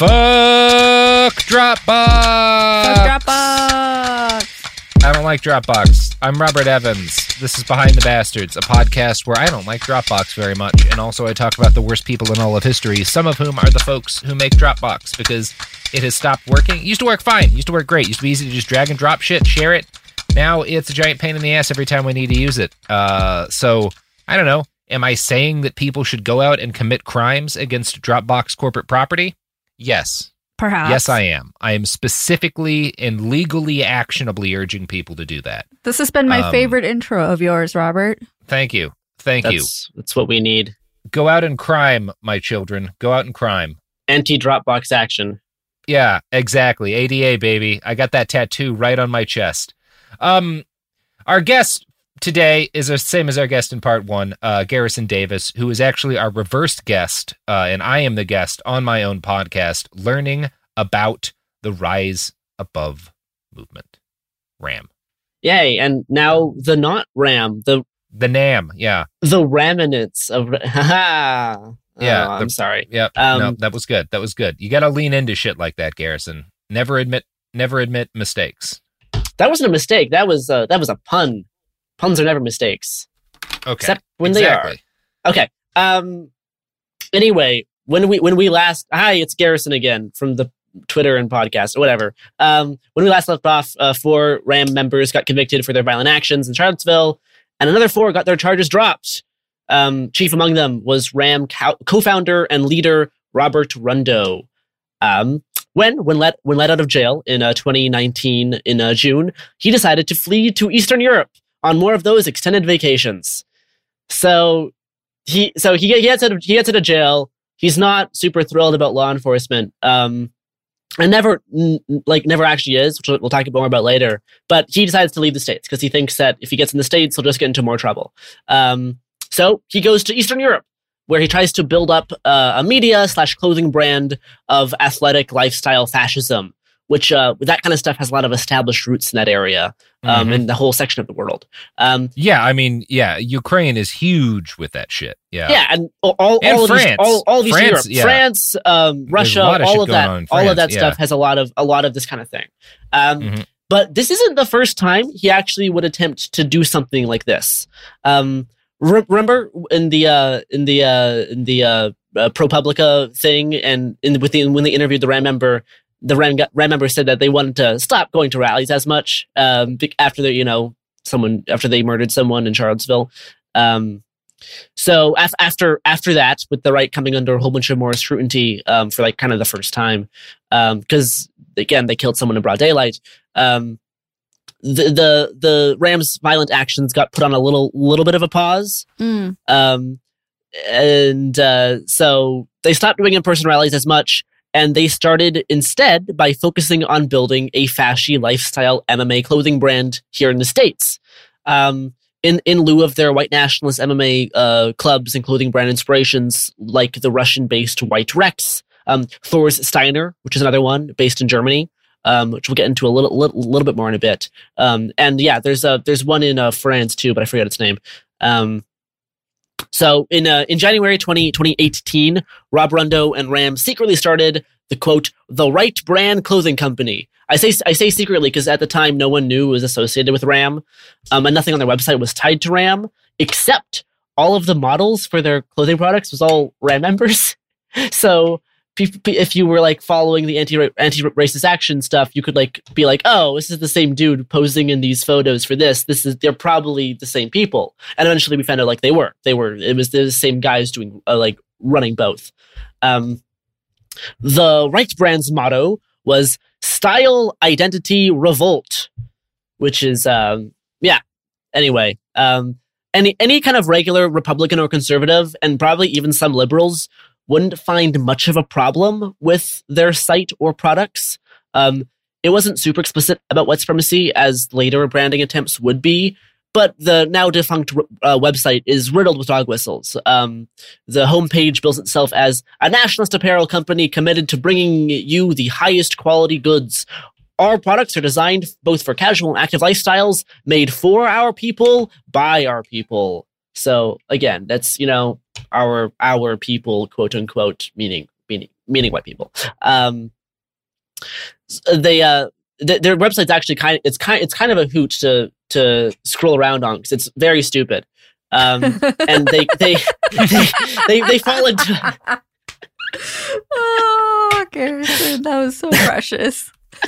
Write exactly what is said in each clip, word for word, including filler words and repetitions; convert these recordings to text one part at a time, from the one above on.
Fuck Dropbox! Fuck Dropbox! I don't like Dropbox. I'm Robert Evans. This is Behind the Bastards, a podcast where I don't like Dropbox very much, and also I talk about the worst people in all of history, some of whom are the folks who make Dropbox, because it has stopped working. It used to work fine. It used to work great. It used to be easy to just drag and drop shit, share it. Now it's a giant pain in the ass every time we need to use it. Uh, so, I don't know. Am I saying that people should go out and commit crimes against Dropbox corporate property? Yes. Perhaps. Yes, I am. I am specifically and legally actionably urging people to do that. This has been my Um, favorite intro of yours, Robert. Thank you. Thank you. That's, that's what we need. Go out and crime, my children. Go out and crime. Anti-Dropbox action. Yeah, exactly. A D A, baby. I got that tattoo right on my chest. Um, our guest today is the same as our guest in part one, uh, Garrison Davis, who is actually our reversed guest, uh, and I am the guest on my own podcast, learning about the Rise Above movement. RAM. Yay, and now the not RAM, the The NAM, yeah. the remnants of... Haha! Yeah, Oh, I'm the- sorry. Yep. Um, no, that was good. That was good. You got to lean into shit like that, Garrison. Never admit, never admit mistakes. That wasn't a mistake. That was uh, that was a pun. Puns are never mistakes. Okay. Except when exactly. they are. Okay. Um. Anyway, when we when we last hi, it's Garrison again from the Twitter and podcast or whatever. Um. When we last left off, uh, four RAM members got convicted for their violent actions in Charlottesville, and another four got their charges dropped. Um. Chief among them was RAM co- co-founder and leader Robert Rundo. Um. When when let when let out of jail in uh, twenty nineteen in uh, June, he decided to flee to Eastern Europe on more of those extended vacations. So he so he he gets out of he gets out of jail. He's not super thrilled about law enforcement. Um, and never n- like never actually is, which we'll talk more about later. But he decides to leave the States because he thinks that if he gets in the States, he'll just get into more trouble. Um, so he goes to Eastern Europe, where he tries to build up uh, a media slash clothing brand of athletic lifestyle fascism, which uh, that kind of stuff has a lot of established roots in that area, um, Mhm. in the whole section of the world. Um, Yeah, I mean, yeah, Ukraine is huge with that shit. Yeah. yeah, and all, all, And all of France. East, all, all of Eastern France, Europe, yeah. France, um, Russia, a lot of all shit of going that, on in all of France, that yeah. stuff has a lot of a lot of this kind of thing. Um, Mhm. But this isn't the first time he actually would attempt to do something like this. Um, re- remember in the uh, in the uh, in the uh, uh, ProPublica thing, and in with the, when they interviewed the RAM member, the RAM, RAM member said that they wanted to stop going to rallies as much um, be- after the you know someone after they murdered someone in Charlottesville. Um, so af- after after that, with the right coming under a whole bunch of more scrutiny um, for like kind of the first time, because again they killed someone in broad daylight. Um, the the the Rams' violent actions got put on a little little bit of a pause. Mm. Um, and uh, so they stopped doing in-person rallies as much, and they started instead by focusing on building a fashy lifestyle M M A clothing brand here in the States. Um, in, in lieu of their white nationalist M M A uh, clubs and clothing brand inspirations like the Russian-based White Rex, um, Thor's Steiner, which is another one based in Germany, um, which we'll get into a little, little little bit more in a bit. Um, and yeah, there's a there's one in uh, France too, but I forget its name. Um, So in uh, in January twenty eighteen, Rob Rundo and RAM secretly started the quote the Right Brand Clothing Company. I say I say secretly because at the time no one knew it was associated with RAM, um, and nothing on their website was tied to RAM except all of the models for their clothing products was all RAM members. So pe- pe- if you were like following the anti anti racist action stuff, you could like be like, oh, this is the same dude posing in these photos for this. This is they're probably the same people. And eventually we found out like they were. They were. It was the same guys doing uh, like running both. Um, the Right Brand's motto was "Style, Identity, Revolt," which is um, yeah. Anyway, um, any any kind of regular Republican or conservative, and probably even some liberals, wouldn't find much of a problem with their site or products. Um, it wasn't super explicit about white supremacy, as later branding attempts would be, but the now defunct uh, website is riddled with dog whistles. Um, the homepage bills itself as a nationalist apparel company committed to bringing you the highest quality goods. Our products are designed both for casual and active lifestyles, made for our people, by our people. So again, that's, you know, our our people, quote unquote, meaning meaning meaning white people. Um, they uh, th- their website's actually kind of it's kind it's kind of a hoot to to scroll around on because it's very stupid. Um, and they they, they they they fall into. Oh, Garrison, that was so precious.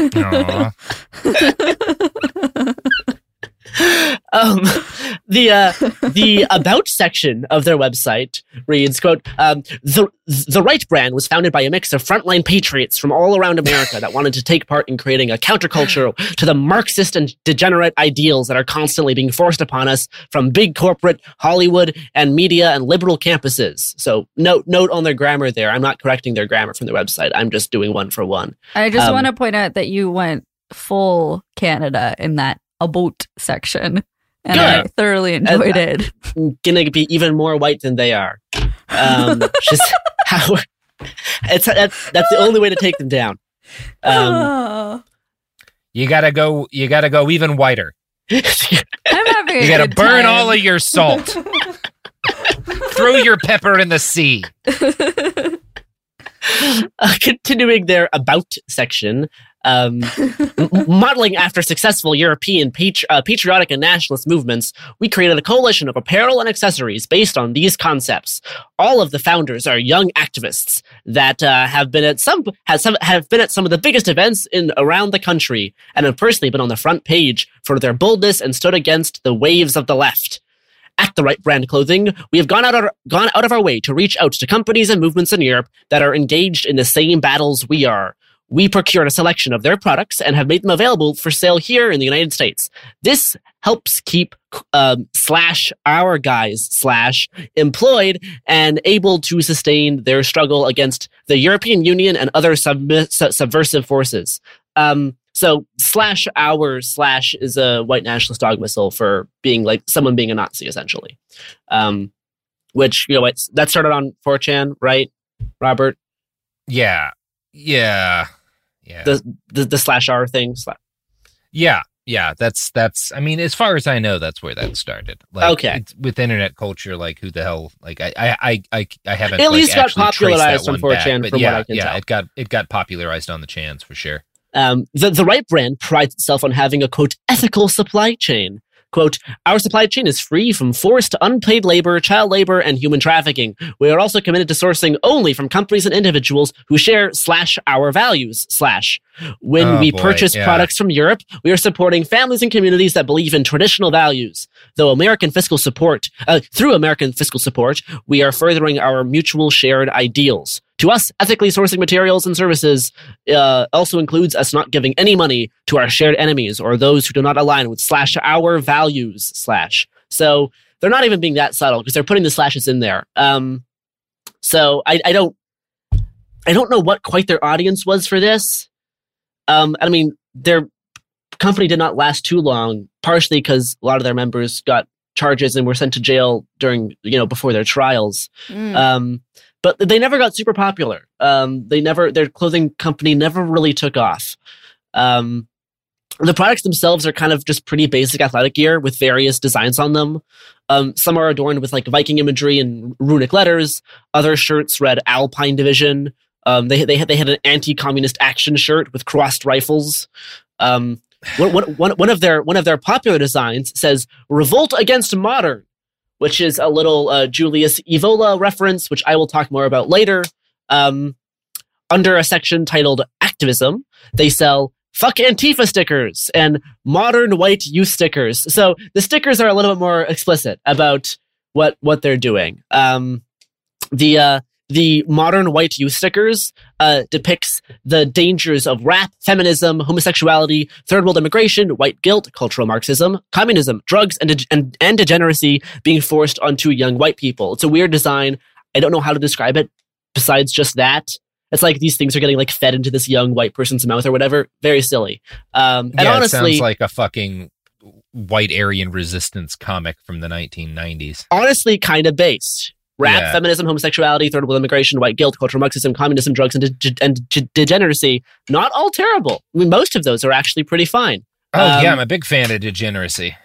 um, the uh, the about section of their website reads, quote, um, the the Right brand was founded by a mix of frontline patriots from all around America that wanted to take part in creating a counterculture to the Marxist and degenerate ideals that are constantly being forced upon us from big corporate, Hollywood, and media and liberal campuses. So note note on their grammar there. I'm not correcting their grammar from their website. I'm just doing one for one. I just Um, want to point out that you went full Canada in that about section, and I Good. thoroughly enjoyed it. Gonna be even more white than they are. Um, just how it's that's, that's the only way to take them down. Um, Oh, You gotta go. You gotta go even whiter. I'm having a You gotta good burn time. all of your salt. Throw your pepper in the sea. uh, continuing their about section, um, m- modeling after successful European patri- uh, patriotic and nationalist movements, we created a coalition of apparel and accessories based on these concepts. All of the founders are young activists that uh, have been at some have some have been at some of the biggest events in around the country and have personally been on the front page for their boldness and stood against the waves of the left. At the Right Brand Clothing, we have gone out, our, gone out of our way to reach out to companies and movements in Europe that are engaged in the same battles we are. We procured a selection of their products and have made them available for sale here in the United States. This helps keep um, slash our guys slash employed and able to sustain their struggle against the European Union and other sub- su- subversive forces. Um, So slash our slash is a white nationalist dog whistle for being like someone being a Nazi, essentially. Um, which, you know, it's, that started on four chan, right, Robert? Yeah, yeah, yeah, The the, the slash our thing. Sla- yeah, yeah. That's that's. I mean, as far as I know, that's where that started. Like, Okay. it's, with internet culture, like who the hell? Like I, I, I, I, I haven't. At like, least got actually traced popularized that on one four chan back, but from yeah, what I can yeah, tell. it got it got popularized on the chans for sure. Um, the, the Right brand prides itself on having a, quote, ethical supply chain. Quote, our supply chain is free from forced unpaid labor, child labor, and human trafficking. We are also committed to sourcing only from companies and individuals who share slash our values slash. When Oh, we boy, purchase yeah. products from Europe, we are supporting families and communities that believe in traditional values. Though American fiscal support, uh, through American fiscal support, we are furthering our mutual shared ideals. To us, ethically sourcing materials and services uh, also includes us not giving any money to our shared enemies or those who do not align with slash our values slash. So they're not even being that subtle because they're putting the slashes in there. Um, so I, I don't, I don't know what quite their audience was for this. Um, I mean, their company did not last too long, partially because a lot of their members got charges and were sent to jail during, you know, before their trials. Mm. Um, but they never got super popular. Um, they never, their clothing company never really took off. Um, the products themselves are kind of just pretty basic athletic gear with various designs on them. Um, some are adorned with like Viking imagery and runic letters. Other shirts read Alpine Division. Um, they they had they had an anti-communist action shirt with crossed rifles. Um, one, one, one, one of their one of their popular designs says "Revolt Against Modern," which is a little uh, Julius Evola reference, which I will talk more about later. Um, under a section titled Activism, they sell "Fuck Antifa" stickers and modern white youth stickers. So the stickers are a little bit more explicit about what what they're doing. Um, the uh, the modern white youth stickers uh, depicts the dangers of rap, feminism, homosexuality, third world immigration, white guilt, cultural Marxism, communism, drugs, and, de- and and degeneracy being forced onto young white people. It's a weird design. I don't know how to describe it besides just that. It's like these things are getting like fed into this young white person's mouth or whatever. Very silly. Um, and yeah, honestly, it sounds like a fucking white Aryan resistance comic from the nineteen nineties. honestly, kind of based. Rap, Yeah. feminism, homosexuality, third world immigration, white guilt, cultural Marxism, communism, drugs, and, de- and de- degeneracy. Not all terrible. I mean, most of those are actually pretty fine. Oh Um, yeah, I'm a big fan of degeneracy.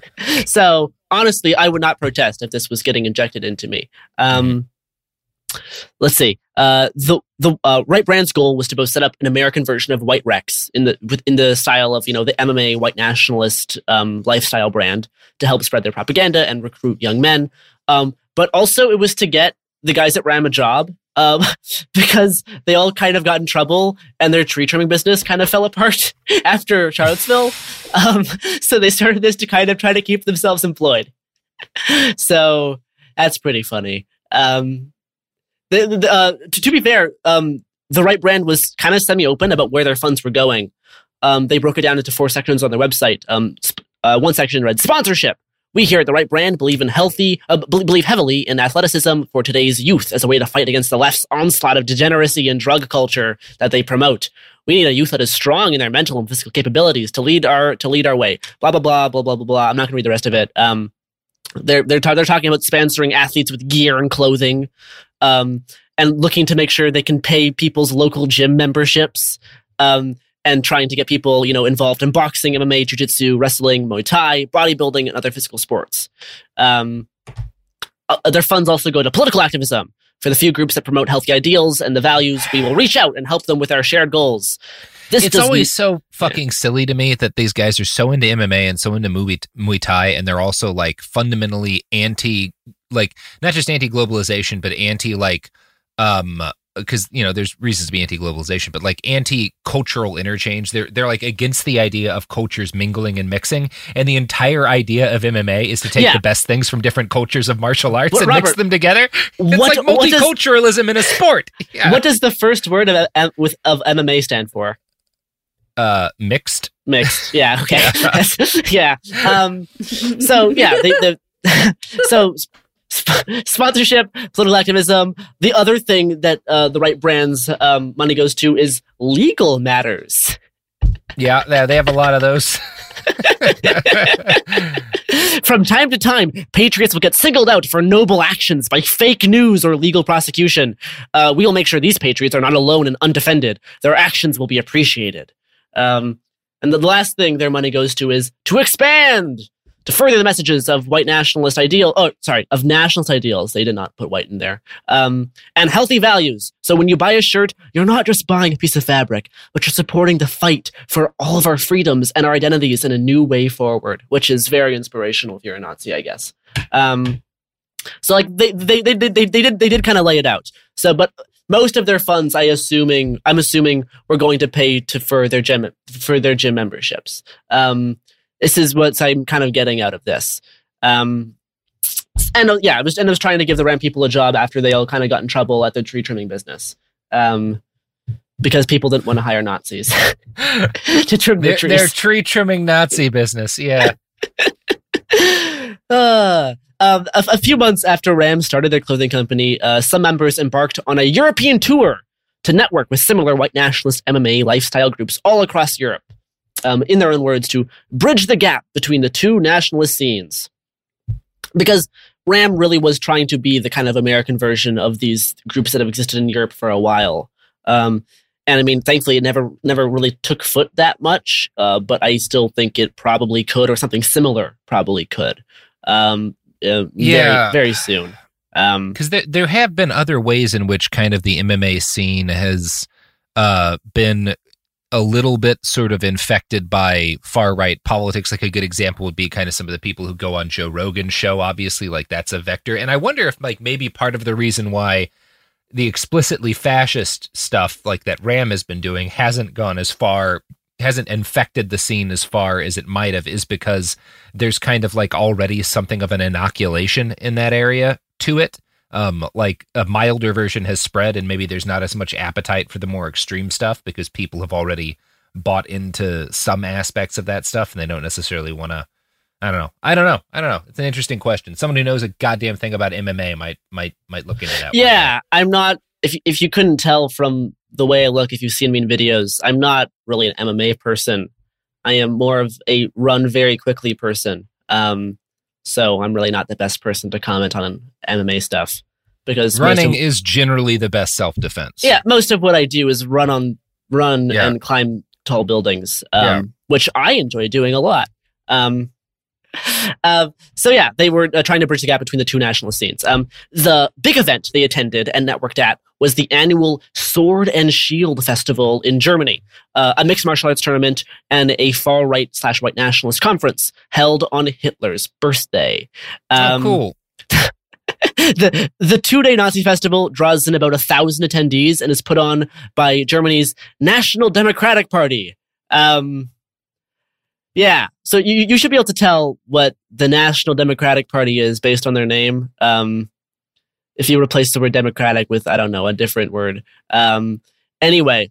So honestly, I would not protest if this was getting injected into me. Um, let's see. Uh, the the uh, Right Brand's goal was to both set up an American version of White Rex in the within the style of you know the M M A white nationalist um, lifestyle brand to help spread their propaganda and recruit young men. Um, but also it was to get the guys at RAM a job. Um, because they all kind of got in trouble and their tree trimming business kind of fell apart after Charlottesville. Um, so they started this to kind of try to keep themselves employed. So that's pretty funny. Um, the, the, uh, to, to be fair, um, the Right Brand was kind of semi-open about where their funds were going. Um, they broke it down into four sections on their website. Um, sp- uh, one section read sponsorship. We here at the Right Brand believe in healthy, uh, believe heavily in athleticism for today's youth as a way to fight against the left's onslaught of degeneracy and drug culture that they promote. We need a youth that is strong in their mental and physical capabilities to lead our to lead our way. Blah blah blah blah blah blah blah. I'm not going to read the rest of it. Um, they're they're ta- they're talking about sponsoring athletes with gear and clothing, um, and looking to make sure they can pay people's local gym memberships. Um, and trying to get people, you know, involved in boxing, M M A, jiu-jitsu, wrestling, Muay Thai, bodybuilding, and other physical sports. Um, uh, their funds also go to political activism. For the few groups that promote healthy ideals and the values, we will reach out and help them with our shared goals. This it's always so fucking silly to me that these guys are so into M M A and so into Muay, Muay Thai, and they're also, like, fundamentally anti, like, not just anti-globalization, but anti, like, um... because, you know, there's reasons to be anti-globalization, but like anti-cultural interchange. They're they're like against the idea of cultures mingling and mixing. And the entire idea of M M A is to take yeah. the best things from different cultures of martial arts but and Robert, mix them together. It's what, like multiculturalism does, in a sport. Yeah. What does the first word of, uh, with, of M M A stand for? Uh, mixed. Mixed. Yeah. Okay. yeah. Um, so yeah, they, they, so sp- sponsorship, political activism. The other thing that uh, the Right Brand's um, money goes to is legal matters. Yeah, they have a lot of those. From time to time, patriots will get singled out for noble actions by fake news or legal prosecution. Uh, we will make sure these patriots are not alone and undefended. Their actions will be appreciated. Um, and the last thing their money goes to is to expand, to further the messages of white nationalist ideal. Oh, sorry, of nationalist ideals. They did not put white in there. Um, and healthy values. So when you buy a shirt, you're not just buying a piece of fabric, but you're supporting the fight for all of our freedoms and our identities in a new way forward, which is very inspirational if you're a Nazi, I guess. Um, so like they they they they they, they did they did kind of lay it out. So, but most of their funds, I assuming I'm assuming, were going to pay to for their gym for their gym memberships. Um, This is what I'm kind of getting out of this. Um, and uh, yeah, I was, and I was trying to give the RAM people a job after they all kind of got in trouble at the tree trimming business. Um, because people didn't want to hire Nazis to trim their, their trees. Their tree trimming Nazi business, yeah. uh, um, a, a few months after RAM started their clothing company, uh, some members embarked on a European tour to network with similar white nationalist M M A lifestyle groups all across Europe. Um, in their own words, to bridge the gap between the two nationalist scenes. Because RAM really was trying to be the kind of American version of these groups that have existed in Europe for a while. Um, and I mean, thankfully, it never never really took foot that much, uh, but I still think it probably could, or something similar probably could. Um, uh, yeah. Very, very soon. Because um, there, there have been other ways in which kind of the M M A scene has uh, been a little bit sort of infected by far-right politics. Like a good example would be kind of some of the people who go on Joe Rogan's show, obviously, like that's a vector. And I wonder if like maybe part of the reason why the explicitly fascist stuff like that RAM has been doing hasn't gone as far, hasn't infected the scene as far as it might have, is because there's kind of like already something of an inoculation in that area to it. Um, like a milder version has spread and maybe there's not as much appetite for the more extreme stuff because people have already bought into some aspects of that stuff and they don't necessarily want to, I don't know. I don't know. I don't know. It's an interesting question. Someone who knows a goddamn thing about M M A might, might, might look into that. Yeah. I'm not, if, if you couldn't tell from the way I look, if you've seen me in videos, I'm not really an M M A person. I am more of a run very quickly person. Um, So I'm really not the best person to comment on M M A stuff because running of, is generally the best self-defense. Yeah, most of what I do is run on run yeah. and climb tall buildings, um, yeah. which I enjoy doing a lot. Um, Um, so yeah, they were uh, trying to bridge the gap between the two nationalist scenes. Um, the big event they attended and networked at was the annual Sword and Shield Festival in Germany, uh, a mixed martial arts tournament and a far-right slash white nationalist conference held on Hitler's birthday. Um, oh, cool. the the two-day Nazi festival draws in about a thousand attendees and is put on by Germany's National Democratic Party. Um, yeah, so you you should be able to tell what the National Democratic Party is based on their name. Um, if you replace the word democratic with, I don't know, a different word. Um, anyway,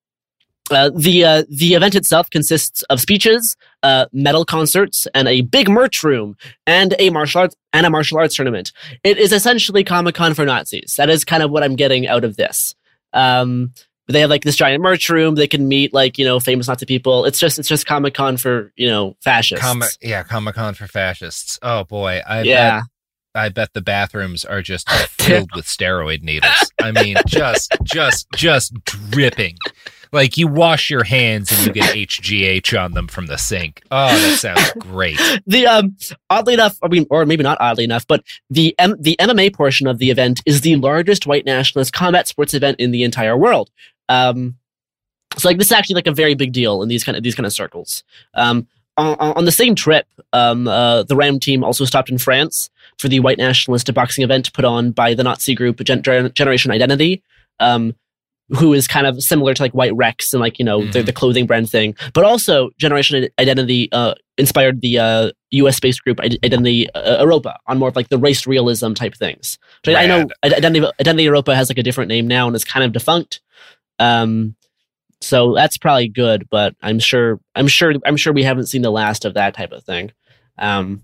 uh, the uh, the event itself consists of speeches, uh, metal concerts, and a big merch room, and a martial arts and a martial arts tournament. It is essentially Comic-Con for Nazis. That is kind of what I'm getting out of this. Um, They have like this giant merch room. They can meet like, you know, famous Nazi people. It's just it's just Comic-Con for, you know, fascists. Comic, yeah, Comic-Con for fascists. Oh boy, I yeah. bet I bet the bathrooms are just filled with steroid needles. I mean, just just just dripping. Like you wash your hands and you get H G H on them from the sink. Oh, that sounds great. The um, oddly enough, I mean, or maybe not oddly enough, but the M- the M M A portion of the event is the largest white nationalist combat sports event in the entire world. Um, so like this is actually like a very big deal in these kind of these kind of circles. Um, on, on the same trip, um, uh, the RAM team also stopped in France for the white nationalist boxing event put on by the Nazi group Gen- Generation Identity. Um, who is kind of similar to like White Rex and like, you know, mm-hmm. the, the clothing brand thing. But also Generation Identity uh, inspired the uh, U S-based group Identity uh, Europa on more of like the race realism type things. So I know Identity, Identity Europa has like a different name now and is kind of defunct. Um, so that's probably good, but I'm sure, I'm sure, I'm sure we haven't seen the last of that type of thing. Um,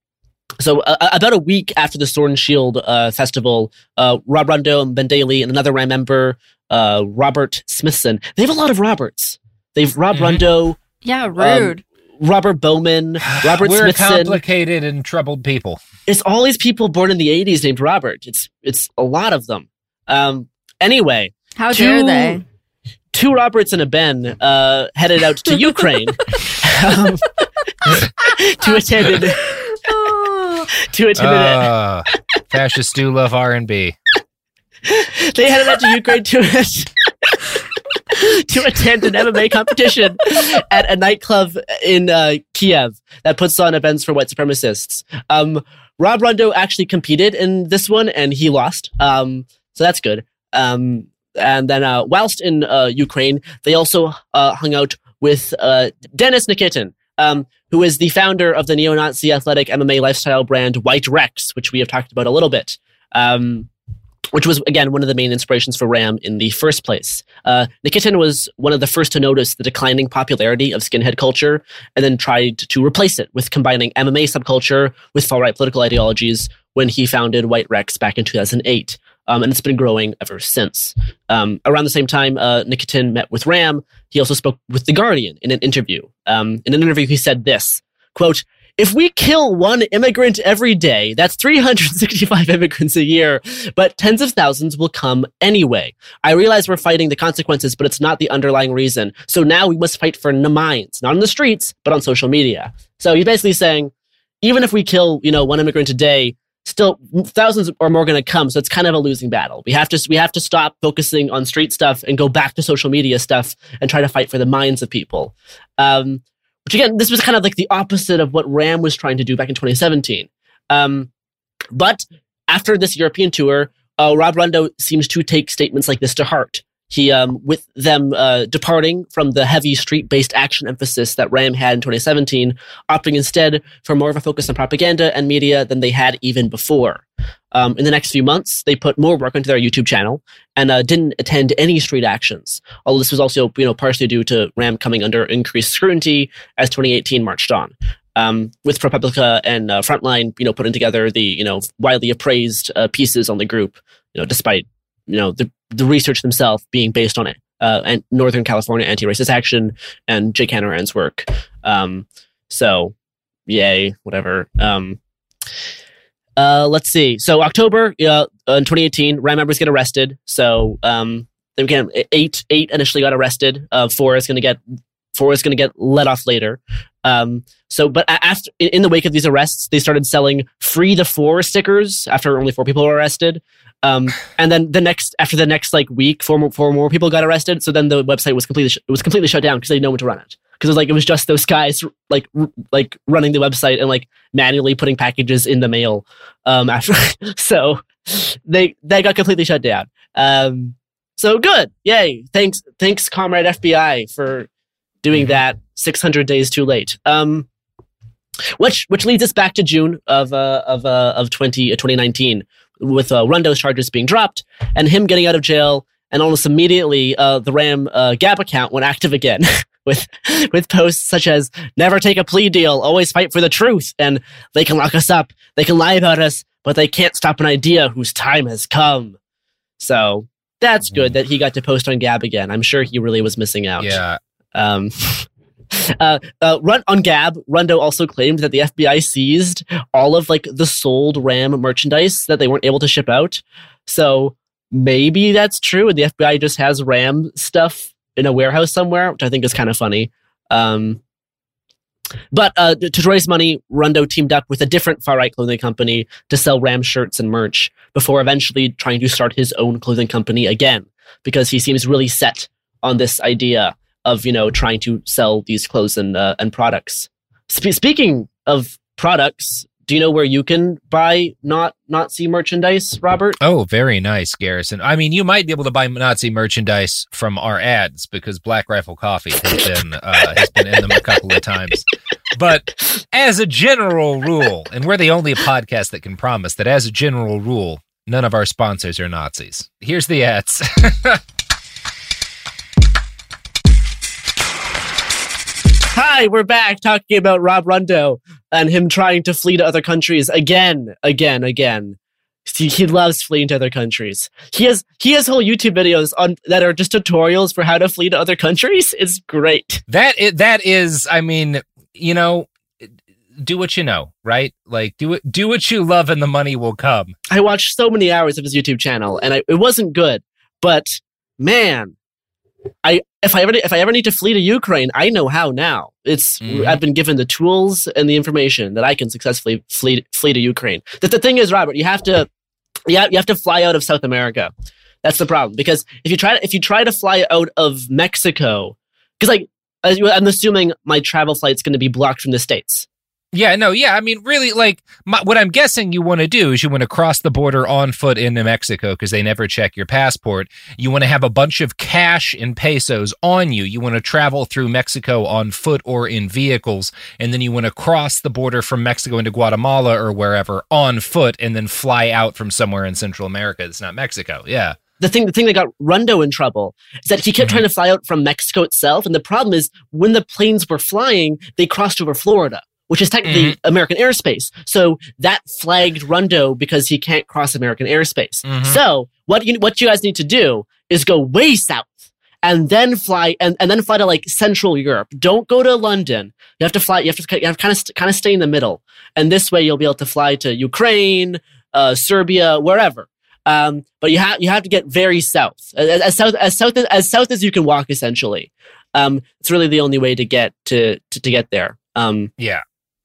So uh, about a week after the Sword and Shield uh, festival, uh, Rob Rondeau and Ben Daly and another RAM member, uh, Robert Smithson. They have a lot of Roberts. They've Rob mm-hmm. Rondeau. Yeah, rude. Um, Robert Bowman, Robert We're Smithson. complicated and troubled people. It's all these people born in the eighties named Robert. It's it's a lot of them. Um, anyway. How two, dare they? Two Roberts and a Ben uh, headed out to Ukraine um, to attend an, to attend uh, fascists do love R and B. They headed out to Ukraine to to attend an M M A competition at a nightclub in uh, Kiev that puts on events for white supremacists. Um, Rob Rondeau actually competed in this one and he lost. Um, so that's good. Um, and then uh, whilst in uh, Ukraine, they also uh, hung out with uh, Denis Nikitin, um, who is the founder of the neo-Nazi athletic M M A lifestyle brand White Rex, which we have talked about a little bit. Um, which was, again, one of the main inspirations for RAM in the first place. Uh, Nikitin was one of the first to notice the declining popularity of skinhead culture and then tried to replace it with combining M M A subculture with far-right political ideologies when he founded White Rex back in two thousand eight. Um, and it's been growing ever since. Um, around the same time, uh, Nikitin met with RAM. He also spoke with The Guardian in an interview. Um, in an interview, he said this, quote, "If we kill one immigrant every day, that's three hundred sixty-five immigrants a year, but tens of thousands will come anyway. I realize we're fighting the consequences, but it's not the underlying reason. So now we must fight for the minds, not on the streets, but on social media." So he's basically saying, even if we kill, you know, one immigrant a day, still thousands or more going to come. So it's kind of a losing battle. We have to we have to stop focusing on street stuff and go back to social media stuff and try to fight for the minds of people. Um, Which again, this was kind of like the opposite of what RAM was trying to do back in twenty seventeen. Um, but after this European tour, uh, Rob Rondeau seems to take statements like this to heart. He, um, with them uh, departing from the heavy street-based action emphasis that RAM had in twenty seventeen, opting instead for more of a focus on propaganda and media than they had even before. Um, in the next few months, they put more work into their YouTube channel and uh, didn't attend any street actions. Although this was also, you know, partially due to RAM coming under increased scrutiny as twenty eighteen marched on. Um, with ProPublica and uh, Frontline, you know, putting together the, you know, widely appraised uh, pieces on the group, you know, despite, you know, the, the research themselves being based on it, uh, and Northern California Anti-Racist Action and Jake Hanrahan's work. Um, so, yay, whatever. Um, Uh, let's see. So October uh, in twenty eighteen, RAM members get arrested. So um, again, eight eight initially got arrested. Uh, four is going to get four is going to get let off later. Um, so, but after in the wake of these arrests, they started selling free the four stickers after only four people were arrested. Um, and then the next, after the next like week, four more, four more people got arrested. So then the website was completely, sh- it was completely shut down because they didn't know when to run it. Because it was like, it was just those guys like, r- like running the website and like manually putting packages in the mail. Um, after, so they, they got completely shut down. Um, so good. Yay. Thanks. Thanks, Comrade F B I, for doing mm-hmm. that six hundred days too late. Um, which, which leads us back to June of, uh, of, uh, of twenty, uh, twenty nineteen. With uh, Rundo's charges being dropped and him getting out of jail, and almost immediately uh, the RAM uh, Gab account went active again with with posts such as "Never take a plea deal, always fight for the truth," and "They can lock us up, they can lie about us, but they can't stop an idea whose time has come." So that's good that he got to post on Gab again. I'm sure he really was missing out. Yeah. Um, Uh, uh, run on Gab, Rundo also claimed that the F B I seized all of like the sold RAM merchandise that they weren't able to ship out. So maybe that's true, and the F B I just has RAM stuff in a warehouse somewhere, which I think is kind of funny. Um, but uh, to raise money, Rundo teamed up with a different far-right clothing company to sell RAM shirts and merch before eventually trying to start his own clothing company again, because he seems really set on this idea of, you know, trying to sell these clothes and uh, and products. Spe- speaking of products, do you know where you can buy not Nazi merchandise, Robert? Oh, very nice, Garrison. I mean, you might be able to buy Nazi merchandise from our ads because Black Rifle Coffee has been uh, has been in them a couple of times. But as a general rule, and we're the only podcast that can promise that as a general rule, none of our sponsors are Nazis. Here's the ads. Hi, we're back talking about Rob Rundo and him trying to flee to other countries again, again, again. He, he loves fleeing to other countries. He has he has whole YouTube videos on that are just tutorials for how to flee to other countries. It's great. That is, that is, I mean, you know, do what you know, right? Like do it, do what you love, and the money will come. I watched so many hours of his YouTube channel, and I, it wasn't good, but man. I if I ever if I ever need to flee to Ukraine, I know how now. It's mm-hmm. I've been given the tools and the information that I can successfully flee flee to Ukraine. The, the thing is, Robert, you have to you have, you have to fly out of South America. That's the problem, because if you try to, if you try to fly out of Mexico, because like I'm assuming my travel flight's going to be blocked from the States. Yeah, no, yeah. I mean, really, like, my, what I'm guessing you want to do is you want to cross the border on foot into Mexico because they never check your passport. You want to have a bunch of cash in pesos on you. You want to travel through Mexico on foot or in vehicles, and then you want to cross the border from Mexico into Guatemala or wherever on foot, and then fly out from somewhere in Central America that's not Mexico. Yeah. The thing, the thing that got Rundo in trouble is that he kept mm-hmm. trying to fly out from Mexico itself, and the problem is when the planes were flying, they crossed over Florida, which is technically mm-hmm. American airspace. So that flagged Rundo because he can't cross American airspace. Mm-hmm. So what you what you guys need to do is go way south and then fly and, and then fly to like Central Europe. Don't go to London. You have to fly. You have to, you have to kind of kind of stay in the middle, and this way you'll be able to fly to Ukraine, uh, Serbia, wherever. Um, but you have you have to get very south, as, as south as south as, as south as you can walk. Essentially, um, it's really the only way to get to to, to get there. Um, yeah.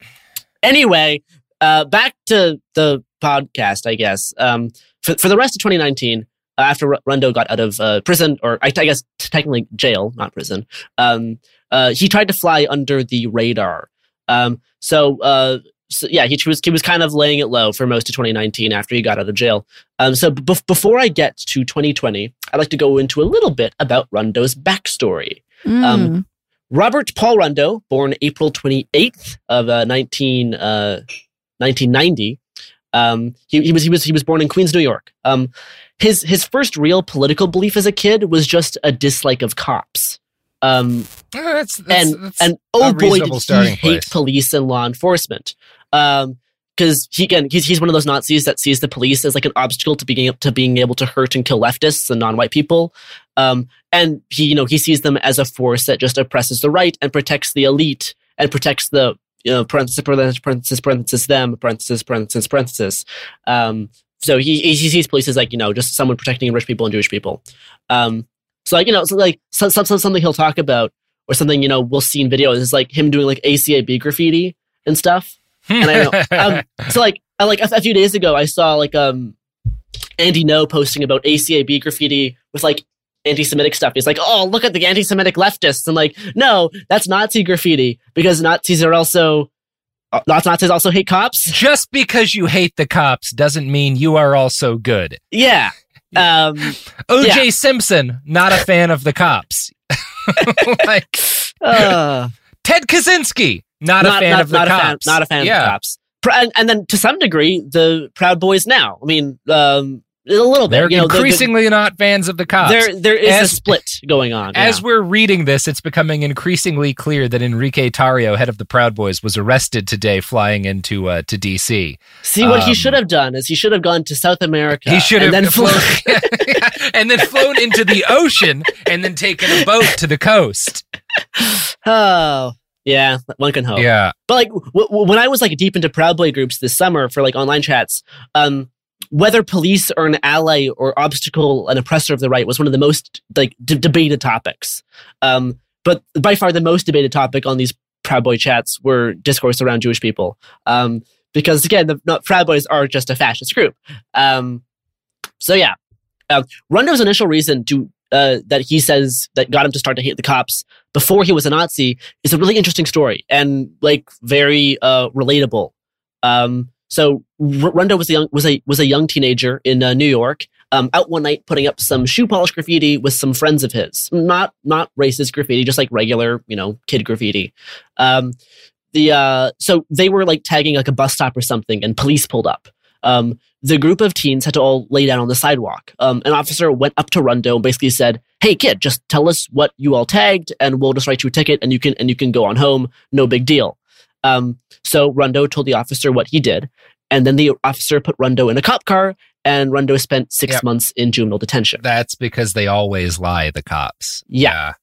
Anyway, uh, back to the podcast, I guess. Um, for, for the rest of twenty nineteen, uh, after R- Rundo got out of uh, prison, or I, I guess technically jail, not prison, um, uh, he tried to fly under the radar. Um, so, uh, so, yeah, he was he was kind of laying it low for most of twenty nineteen after he got out of jail. Um, so b- before I get to twenty twenty, I'd like to go into a little bit about Rundo's backstory. Mm. Um, Robert Paul Rundo, born April twenty-eighth of uh, nineteen, uh, nineteen ninety. Um, he, he was he was he was born in Queens, New York. Um, his his first real political belief as a kid was just a dislike of cops. Um, oh, that's, that's, and that's and oh boy, did he hate place. police and law enforcement. Um, because he again he's he's one of those Nazis that sees the police as like an obstacle to being to being able to hurt and kill leftists and non-white people. Um, and he you know he sees them as a force that just oppresses the right and protects the elite and protects the you know parenthesis parenthesis parenthesis parenthesis them parenthesis parenthesis parenthesis. Um, so he he sees police as like you know just someone protecting rich people and Jewish people. Um, so like you know so like so, so, something he'll talk about or something, you know, we'll see in videos is like him doing like A C A B graffiti and stuff. And I know, um, so like, I, like a, a few days ago, I saw like um Andy No posting about A C A B graffiti with like anti-Semitic stuff. He's like, oh, look at the anti-Semitic leftists. And like, no, that's Nazi graffiti because Nazis are also uh, Nazis also hate cops. Just because you hate the cops doesn't mean you are also good. Yeah. Um, O J yeah. Simpson, not a fan of the cops. Like uh, Ted Kaczynski, not, not a fan not, of the not cops. A fan, not a fan yeah. of the cops. Pr- And, and then to some degree, the Proud Boys now. I mean, um, a little bit. They're you know, increasingly the, the, not fans of the cops. There, there is as, a split going on. As yeah. we're reading this, it's becoming increasingly clear that Enrique Tarrio, head of the Proud Boys, was arrested today flying into uh, to D C. See, what um, he should have done is he should have gone to South America. He should have and then flown, flown, and then flown into the ocean and then taken a boat to the coast. Oh, yeah, one can hope. Yeah. But like w- w- when I was like deep into Proud Boy groups this summer for like online chats, um, whether police are an ally or obstacle, an oppressor of the right was one of the most like d- debated topics. Um, but by far the most debated topic on these Proud Boy chats were discourse around Jewish people. Um, because again, the not, Proud Boys are just a fascist group. Um, so yeah, uh, Rundo's initial reason to uh, that he says that got him to start to hate the cops before he was a Nazi is a really interesting story and like very uh, relatable. Um, so R- Rundo was a young was a was a young teenager in uh, New York, um, out one night putting up some shoe polish graffiti with some friends of his. Not not racist graffiti, just like regular, you know, kid graffiti. Um, the uh, so they were like tagging like a bus stop or something, and police pulled up. Um, the group of teens had to all lay down on the sidewalk. Um, an officer went up to Rundo and basically said, "Hey kid, just tell us what you all tagged, and we'll just write you a ticket, and you can and you can go on home. No big deal." Um, so Rundo told the officer what he did, and then the officer put Rundo in a cop car, and Rundo spent six Yep. months in juvenile detention. That's because they always lie, the cops. Yeah.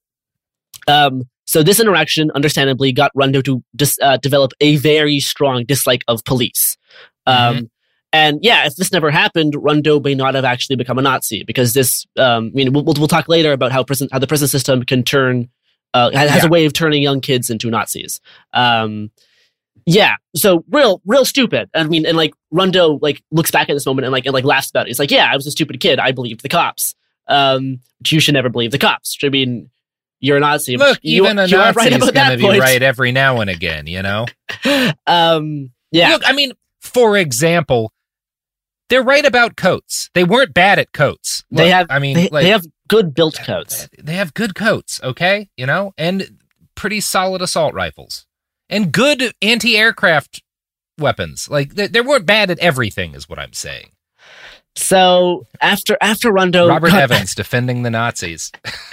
Um, so this interaction, understandably, got Rundo to dis- uh, develop a very strong dislike of police. Um, Mhm. And yeah, if this never happened, Rundo may not have actually become a Nazi because this. Um, I mean, we'll, we'll we'll talk later about how prison how the prison system can turn uh, has, has Yeah. a way of turning young kids into Nazis. Um, yeah, so real real stupid. I mean, and like Rundo like looks back at this moment and like and like laughs about it. He's like, "Yeah, I was a stupid kid. I believed the cops. Um, but you should never believe the cops. I mean, you're a Nazi. Look, you, even a you are Nazi right is about going to that be point." right every now and again, you know? um, yeah, Look, I mean, for example, they're right about coats. They weren't bad at coats. Look, they have. I mean, they, like, they have good built coats. They have good coats, okay? You know, and pretty solid assault rifles. And good anti-aircraft weapons. Like, they, they weren't bad at everything, is what I'm saying. So after after Rundo, Robert got- Evans defending the Nazis.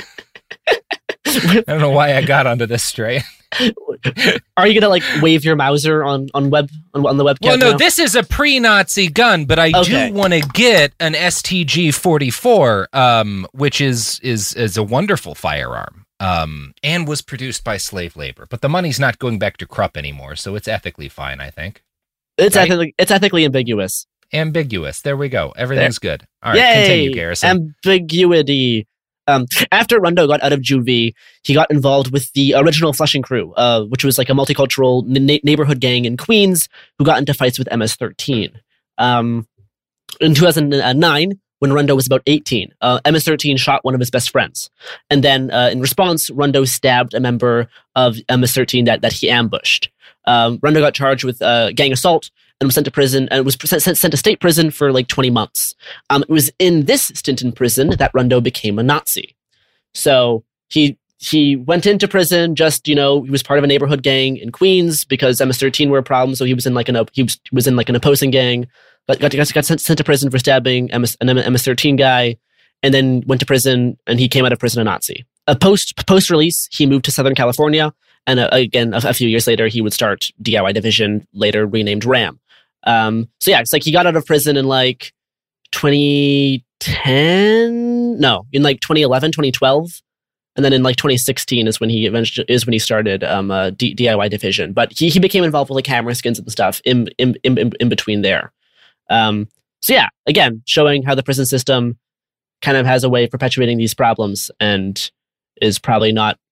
I don't know why I got onto this stray. Are you gonna like wave your Mauser on on web on, on the webcam? Well, no, now? this is a pre-Nazi gun, but I Okay. do want to get an S T G forty-four, um, which is is is a wonderful firearm, um, and was produced by slave labor. But the money's not going back to Krupp anymore, so it's ethically fine, I think. it's right? ethically it's ethically ambiguous. Ambiguous. There we go. Everything's good. All right, Yay! continue, Garrison. Ambiguity. Um, after Rundo got out of juvie, he got involved with the original Flushing Crew, uh, which was like a multicultural n- neighborhood gang in Queens who got into fights with M S thirteen. Um, in two thousand nine, when Rundo was about eighteen, uh, M S thirteen shot one of his best friends. And then uh, in response, Rundo stabbed a member of M S thirteen that, that he ambushed. Um, Rundo got charged with uh, gang assault and was sent to prison, and was sent, sent to state prison for like twenty months. Um, it was in this stint in prison that Rundo became a Nazi. So he he went into prison. Just you know, he was part of a neighborhood gang in Queens because M S thirteen were a problem. So he was in like an he was, he was in like an opposing gang. Got got, got, got sent, sent to prison for stabbing M S, an M S thirteen guy, and then went to prison. And he came out of prison a Nazi. A post post release, he moved to Southern California. And uh, again, a, a few years later, he would start D I Y Division, later renamed RAM. Um, so yeah, it's like he got out of prison in like twenty ten, no, in like twenty eleven, twenty twelve. And then in like twenty sixteen is when he eventually is when he started um, uh, D- DIY Division. But he, he became involved with like camera skins and stuff in in in, in, in between there. Um, so yeah, again, showing how the prison system kind of has a way of perpetuating these problems and is probably not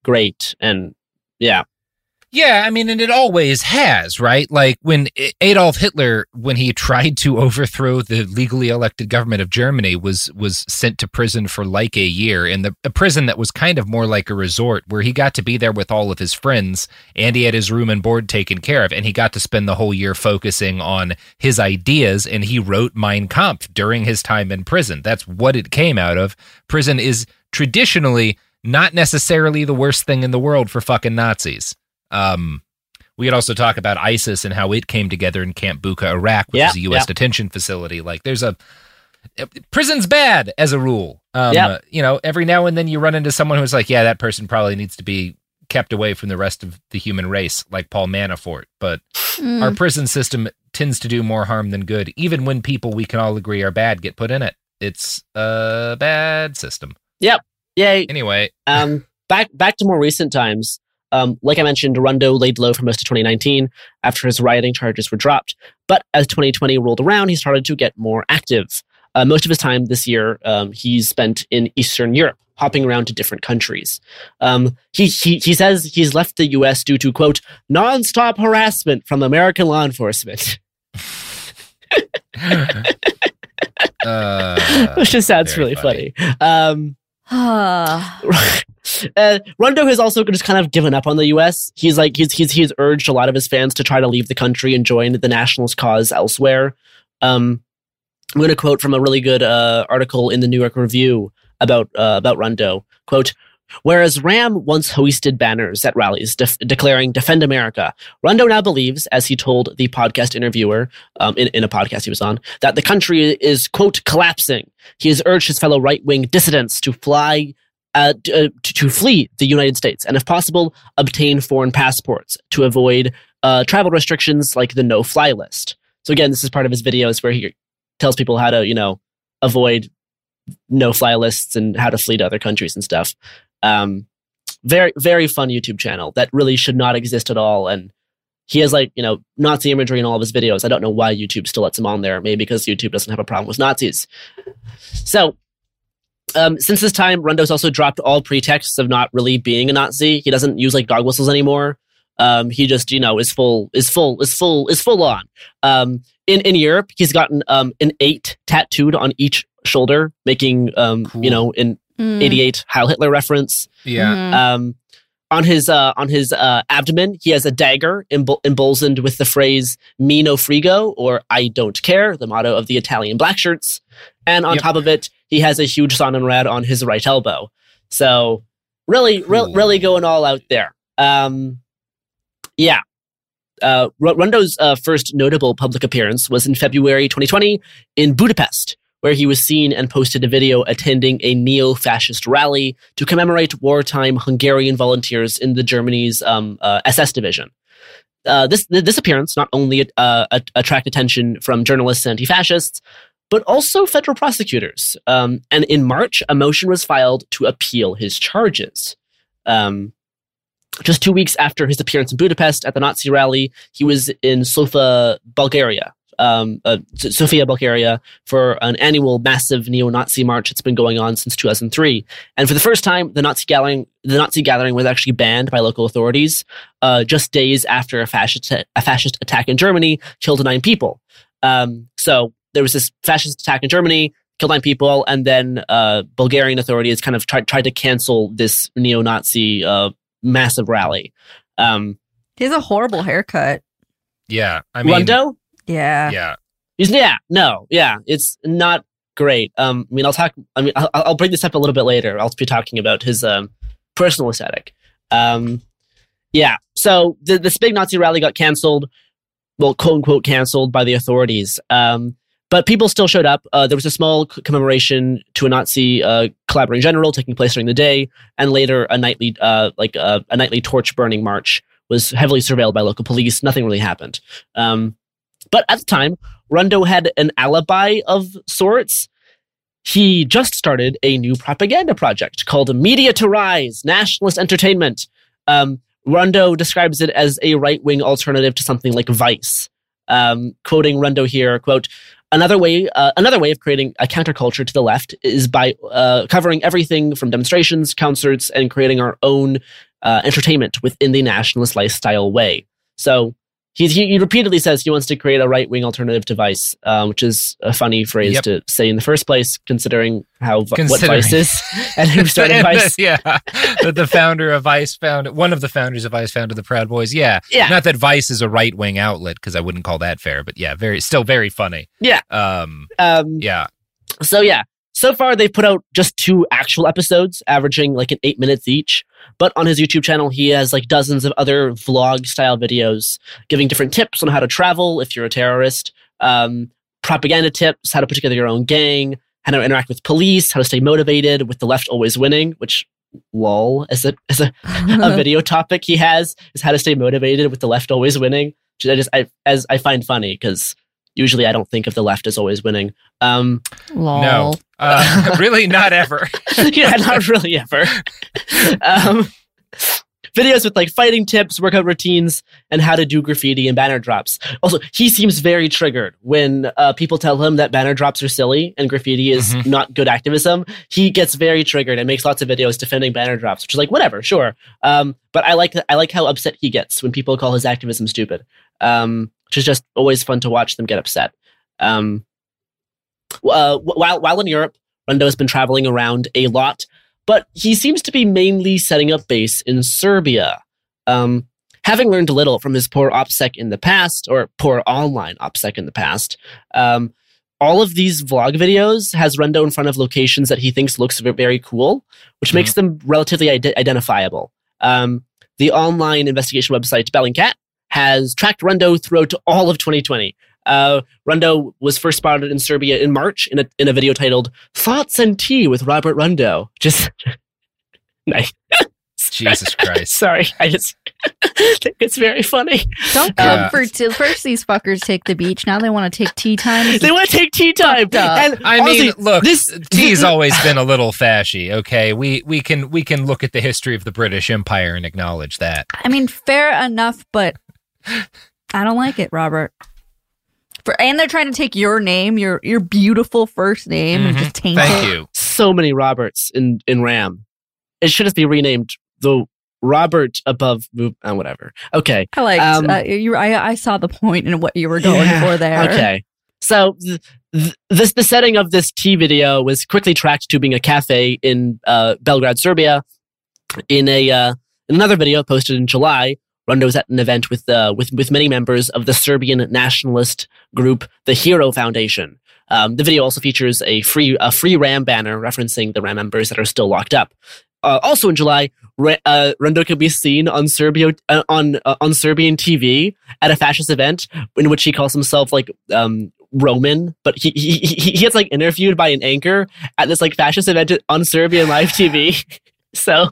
great. And yeah. Yeah, I mean, and it always has, right? Like when Adolf Hitler, when he tried to overthrow the legally elected government of Germany, was was sent to prison for like a year, in the a prison that was kind of more like a resort, where he got to be there with all of his friends, and he had his room and board taken care of, and he got to spend the whole year focusing on his ideas, and he wrote Mein Kampf during his time in prison. That's what it came out of. Prison is traditionally not necessarily the worst thing in the world for fucking Nazis. Um, we could also talk about ISIS and how it came together in Camp Bucca, Iraq, which yeah, is a U S yeah. detention facility. Like, there's a prison's bad as a rule. Um, yeah. You know, every now and then you run into someone who's like, yeah, that person probably needs to be kept away from the rest of the human race, like Paul Manafort. But Mm. our prison system tends to do more harm than good, even when people we can all agree are bad get put in it. It's a bad system. Yep. Yay. Anyway, um, back back to more recent times. Um, like I mentioned, Rundo laid low for most of twenty nineteen after his rioting charges were dropped. But as twenty twenty rolled around, he started to get more active. Uh, most of his time this year, um, he's spent in Eastern Europe, hopping around to different countries. Um, he, he he says he's left the U S due to, quote, nonstop harassment from American law enforcement. uh, Which just sounds very really funny. funny. Um, Ah. Uh, Rundo has also just kind of given up on the U S. He's like he's he's he's urged a lot of his fans to try to leave the country and join the nationalist cause elsewhere. Um, I'm going to quote from a really good uh, article in the New York Review about uh, about Rundo. Quote: Whereas Ram once hoisted banners at rallies def- declaring "Defend America," Rundo now believes, as he told the podcast interviewer um, in, in a podcast he was on, that the country is, quote, collapsing. He has urged his fellow right-wing dissidents to fly, uh, to, uh, to, to flee the United States and, if possible, obtain foreign passports to avoid uh, travel restrictions like the no-fly list. So again, this is part of his videos where he tells people how to, you know, avoid no-fly lists and how to flee to other countries and stuff. Um, very, very fun YouTube channel that really should not exist at all. And he has, like, you know, Nazi imagery in all of his videos. I don't know why YouTube still lets him on there. Maybe because YouTube doesn't have a problem with Nazis. So, um, since this time, Rundo's also dropped all pretexts of not really being a Nazi. He doesn't use like dog whistles anymore. Um, he just, you know, is full, is full, is full, is full on. Um, in, in Europe, he's gotten, um, an eight tattooed on each shoulder, making, um, Cool. you know, in Mm. eighty-eight Heil Hitler reference. yeah. Mhm. Um, on his, uh, on his, uh, abdomen, he has a dagger embol- emboldened with the phrase "Me no frigo," or "I don't care," the motto of the Italian black shirts. And on Yep. top of it, he has a huge Sonnenrad on his right elbow. So really, re- Cool. really going all out there. Um, yeah. Uh, R- Rundo's uh, first notable public appearance was in February twenty twenty in Budapest, where he was seen and posted a video attending a neo-fascist rally to commemorate wartime Hungarian volunteers in the Germany's um, uh, S S division. Uh, this this appearance not only uh, at- attracted attention from journalists and anti-fascists, but also federal prosecutors. Um, and in March, a motion was filed to appeal his charges. Um, just two weeks after his appearance in Budapest at the Nazi rally, he was in Sofia, Bulgaria. Um, uh, Sofia, Bulgaria, for an annual massive neo-Nazi march that's been going on since two thousand three. And for the first time, the Nazi gathering, the Nazi gathering was actually banned by local authorities, uh, just days after a fascist a fascist attack in Germany killed nine people. Um, so there was this fascist attack in Germany, killed nine people, and then uh, Bulgarian authorities kind of tried tried to cancel this neo-Nazi uh, massive rally. Um, He has a horrible haircut. Yeah. I mean, Rundo? Yeah. yeah. He's- Yeah, no, yeah, it's not great. Um, I mean, I'll talk. I mean, I'll, I'll bring this up a little bit later. I'll be talking about his um, personal aesthetic. Um, yeah, so the, this big Nazi rally got canceled. Well, quote unquote, canceled by the authorities. Um, but people still showed up. Uh, there was a small c- commemoration to a Nazi uh, collaborating general taking place during the day, and later a nightly, uh, like uh, a nightly torch burning march was heavily surveilled by local police. Nothing really happened. Um, But at the time, Rundo had an alibi of sorts. He just started a new propaganda project called Media to Rise, Nationalist Entertainment. Um, Rundo describes it as a right-wing alternative to something like Vice. Um, quoting Rundo here, quote, Another way, uh, another way of creating a counterculture to the left is by uh, covering everything from demonstrations, concerts, and creating our own uh, entertainment within the nationalist lifestyle way. So he, he repeatedly says he wants to create a right-wing alternative to Vice, um, which is a funny phrase Yep. to say in the first place, considering how what Considering. Vice is and who started Vice. yeah, that the founder of Vice founded, one of the founders of Vice founded the Proud Boys. Yeah, Yeah. Not that Vice is a right wing outlet, because I wouldn't call that fair, but yeah, very still very funny. Yeah. Um. Um, Yeah. So yeah, so far they've put out just two actual episodes, averaging like an eight minutes each. But on his YouTube channel, he has like dozens of other vlog style videos giving different tips on how to travel if you're a terrorist, um, propaganda tips, how to put together your own gang, how to interact with police, how to stay motivated with the left always winning, which lol as a as a, a video topic he has is how to stay motivated with the left always winning, which I just I as I find funny because usually I don't think of the left as always winning. Um, Lol. No. Uh, really, not ever. yeah, not really ever. Um, videos with like fighting tips, workout routines, and how to do graffiti and banner drops. Also, he seems very triggered when uh, people tell him that banner drops are silly and graffiti is Mhm. not good activism. He gets very triggered and makes lots of videos defending banner drops, which is like whatever, sure. Um, but I like I like how upset he gets when people call his activism stupid, um, which is just always fun to watch them get upset. Um, uh, while while in Europe, Rundo has been traveling around a lot, but he seems to be mainly setting up base in Serbia. Um, having learned a little from his poor OPSEC in the past, or poor online OPSEC in the past, um, all of these vlog videos has Rundo in front of locations that he thinks looks ve- very cool, which Mhm. makes them relatively ide- identifiable. Um, the online investigation website Bellingcat has tracked Rundo throughout all of twenty twenty. Uh, Rundo was first spotted in Serbia in March in a in a video titled "Thoughts and Tea with Robert Rundo." Just nice. Jesus Christ. Sorry, I just think it's very funny. Don't Yeah. come for till first these fuckers take the beach. Now they want to take tea time. This They is want to take tea time, fucked up. and I honestly, mean, look, this tea's always been a little fashy. Okay, we we can we can look at the history of the British Empire and acknowledge that. I mean, fair enough, but I don't like it, Robert. For, and they're trying to take your name, your your beautiful first name, and Mhm. just taint Thank it. you. so many Roberts in in RAM. It should just be renamed the Robert above move. Uh, whatever. Okay. I liked. Um, uh, you, I, I saw the point in what you were going Yeah, for there. Okay. So th- th- this the setting of this tea video was quickly tracked to being a cafe in uh, Belgrade, Serbia. In a uh, in another video posted in July, Rundo was at an event with uh, with with many members of the Serbian nationalist group, the Hero Foundation. Um, the video also features a free a free RAM banner referencing the RAM members that are still locked up. Uh, also in July, Ra- uh, Rundo can be seen on Serbia uh, on uh, on Serbian T V at a fascist event in which he calls himself like um, Roman, but he, he he he gets like interviewed by an anchor at this like fascist event on Serbian live T V. So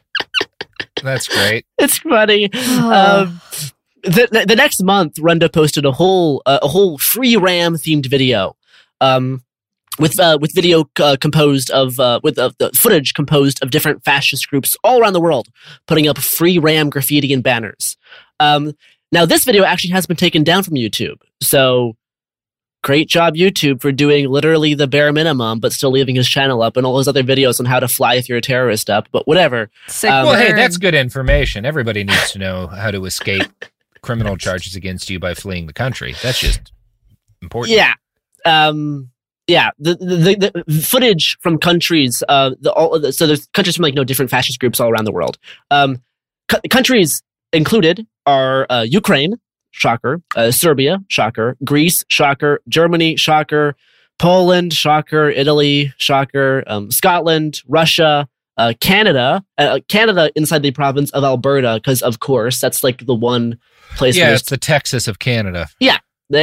That's great. it's funny. Oh. Um, the, the the next month, Rundo posted a whole uh, a whole free RAM themed video, um, with uh, with video uh, composed of uh, with uh, the footage composed of different fascist groups all around the world, putting up free RAM graffiti and banners. Um, now, this video actually has been taken down from YouTube, so great job YouTube for doing literally the bare minimum, but still leaving his channel up and all his other videos on how to fly if you're a terrorist up. But whatever. Sick Um, Well, hey, burn. that's good information. Everybody needs to know how to escape criminal charges against you by fleeing the country. That's just important. Yeah. Um, yeah. The, the, the, the footage from countries, uh, the, all, the, so there's countries from like no different fascist groups all around the world. Um, cu- countries included are uh, Ukraine, shocker, uh, Serbia, shocker, Greece, shocker, Germany, shocker, Poland, shocker, Italy, shocker, um, Scotland, Russia, uh, Canada, uh, Canada inside the province of Alberta, because of course that's like the one place. Yeah, where it's the Texas of Canada. yeah,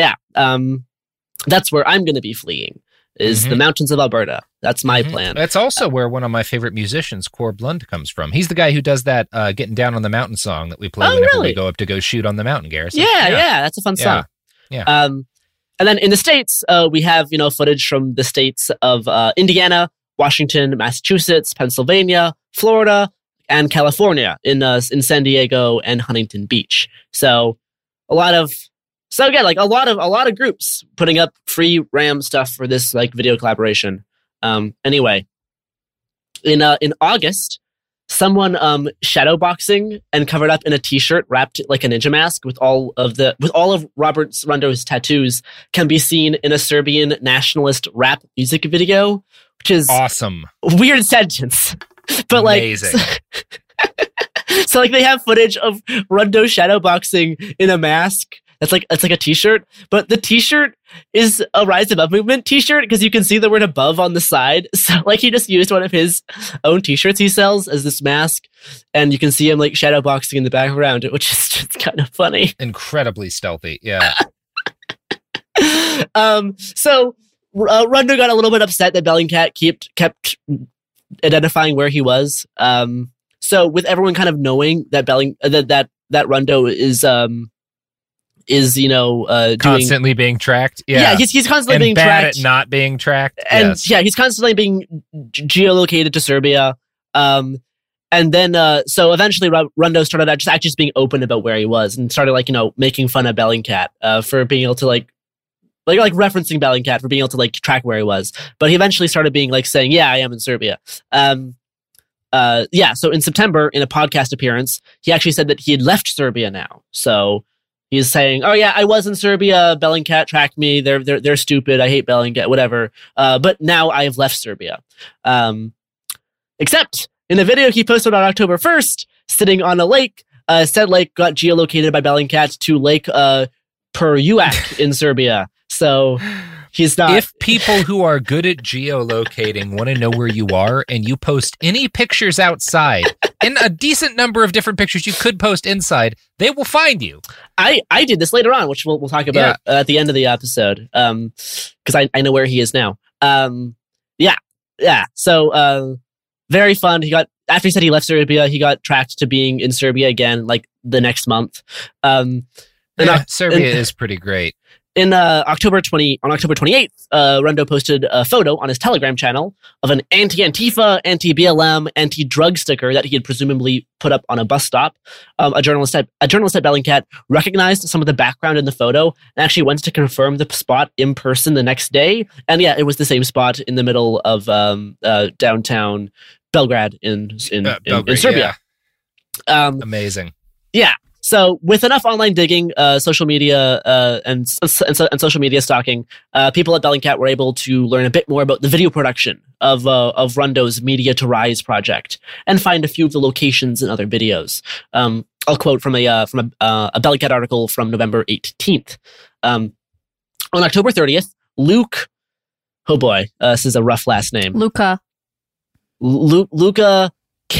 um, that's where I'm going to be fleeing. Is Mhm. the mountains of Alberta. That's my Mhm. plan. That's also where one of my favorite musicians, Corb Lund, comes from. He's the guy who does that uh, "Getting Down on the Mountain" song that we play Oh, whenever really? we go up to go shoot on the mountain, Garrison. Yeah, yeah, that's a fun Yeah. song. Yeah. Um, and then in the States, uh, we have, you know, footage from the states of uh, Indiana, Washington, Massachusetts, Pennsylvania, Florida, and California in uh, in San Diego and Huntington Beach. So a lot of so again, like a lot of a lot of groups putting up free RAM stuff for this like video collaboration. Um, anyway, in uh, in August, someone um shadowboxing and covered up in a t-shirt wrapped like a ninja mask with all of the with all of Robert Rundo's tattoos can be seen in a Serbian nationalist rap music video, which is awesome. Weird sentence. But Amazing. like so like they have footage of Rundo shadowboxing in a mask. That's like it's like a t-shirt, but the t-shirt is a Rise Above movement t-shirt because you can see the word above on the side. So like he just used one of his own t-shirts he sells as this mask, and you can see him like shadowboxing in the background, which is just kind of funny. Incredibly stealthy, yeah. um. So uh, Rundo got a little bit upset that Bellingcat kept kept identifying where he was. Um. So with everyone kind of knowing that Belling uh, that that that Rundo is um. is, you know, uh, doing, constantly being tracked. Yeah. yeah, he's he's constantly and being bad tracked. at not being tracked. And yes. yeah, he's constantly being ge- geolocated to Serbia. Um, and then, uh, so eventually R- Rundo started just actually just being open about where he was and started like, you know, making fun of Bellingcat, uh, for being able to like, like, like referencing Bellingcat for being able to like track where he was. But he eventually started being like saying, yeah, I am in Serbia. Um, uh, yeah. So in September, in a podcast appearance, he actually said that he had left Serbia now. So, he's saying, "Oh yeah, I was in Serbia. Bellingcat tracked me. They're they're they're stupid. I hate Bellingcat. Whatever. Uh, but now I have left Serbia." Um, except in a video he posted on October first, sitting on a lake. Uh, said lake got geolocated by Bellingcat to Lake uh, Perujac in Serbia. So he's not. If people who are good at geolocating want to know where you are, and you post any pictures outside, and a decent number of different pictures you could post inside, they will find you. I, I did this later on, which we'll we'll talk about Yeah. uh, at the end of the episode, um, because I, I know where he is now. Um, yeah, yeah. So uh, very fun. He got after he said he left Serbia, he got tracked to being in Serbia again, like the next month. Um, and Yeah, Oc- Serbia and- is pretty great. In uh, October twenty on October twenty-eighth, uh, Rundo posted a photo on his Telegram channel of an anti-Antifa, anti-B L M, anti-drug sticker that he had presumably put up on a bus stop. Um, a journalist at a journalist at Bellingcat recognized some of the background in the photo and actually went to confirm the spot in person the next day. And yeah, it was the same spot in the middle of um, uh, downtown Belgrade in in, Uh, in, Belgrade, in Serbia. Um, Amazing. yeah. So with enough online digging, uh, social media, uh, and, and, and social media stalking, uh, people at Bellingcat were able to learn a bit more about the video production of uh, of Rundo's Media to Rise project and find a few of the locations in other videos. Um, I'll quote from a uh, from a, uh, a Bellingcat article from November eighteenth. Um, on October thirtieth, Luke, oh boy, uh, this is a rough last name. Luca. Lu- Luca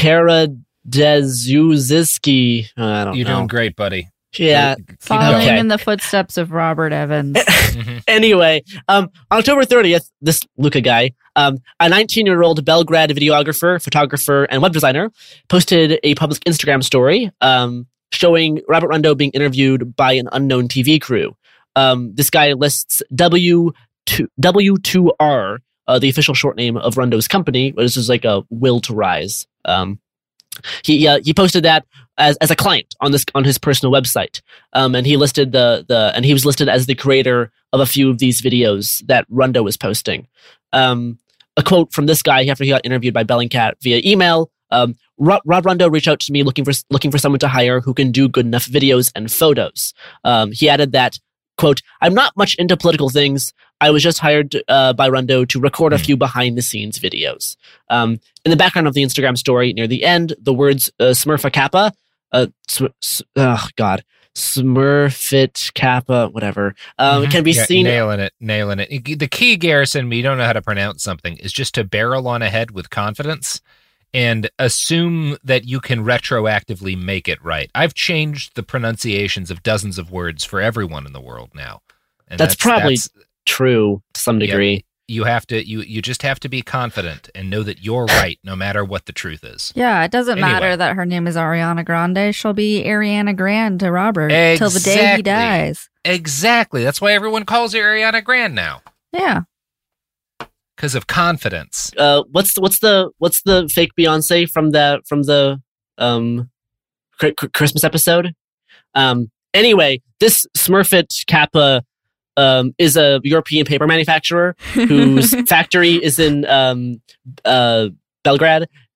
Karadziuziski. Uh, I don't You're know. doing great, buddy. Yeah. Keep Following Okay. in the footsteps of Robert Evans. Mhm. Anyway, um, on October thirtieth, this Luca guy, um, a nineteen-year-old Belgrade videographer, photographer, and web designer posted a public Instagram story um, showing Robert Rundo being interviewed by an unknown T V crew. Um, this guy lists W two, W two R, uh, the official short name of Rundo's company. This is like a Will to Rise. Um, he uh, he posted that as as a client on this on his personal website, um, and he listed the the and he was listed as the creator of a few of these videos that Rundo was posting. Um, a quote from this guy after he got interviewed by Bellingcat via email: um, Rob, Rob Rundo reached out to me looking for looking for someone to hire who can do good enough videos and photos. Um, he added that, quote, "I'm not much into political things. I was just hired uh, by Rundo to record a few behind-the-scenes videos." Um, in the background of the Instagram story, near the end, the words uh, Smurfa Kappa, uh, sm- s- oh god, Smurfit Kappa, whatever, um, Mhm. can be Yeah, seen. nailing it, nailing it. The key, Garrison, when you don't know how to pronounce something, is just to barrel on ahead with confidence and assume that you can retroactively make it right. I've changed the pronunciations of dozens of words for everyone in the world now. And That's probably that's- true to some degree. you have to you you just have to be confident and know that you're right no matter what the truth is. Yeah, it doesn't Anyway. matter that her name is Ariana Grande. She'll be Ariana Grande to Robert till the day he Exactly. dies. Exactly. That's why everyone calls her Ariana Grande now. Yeah. Because of confidence. Uh, what's the, what's the what's the fake Beyonce from the from the um cr- cr- Christmas episode? Um, anyway, this Smurfit Kappa um, is a European paper manufacturer whose factory is in um, uh, Belgrade,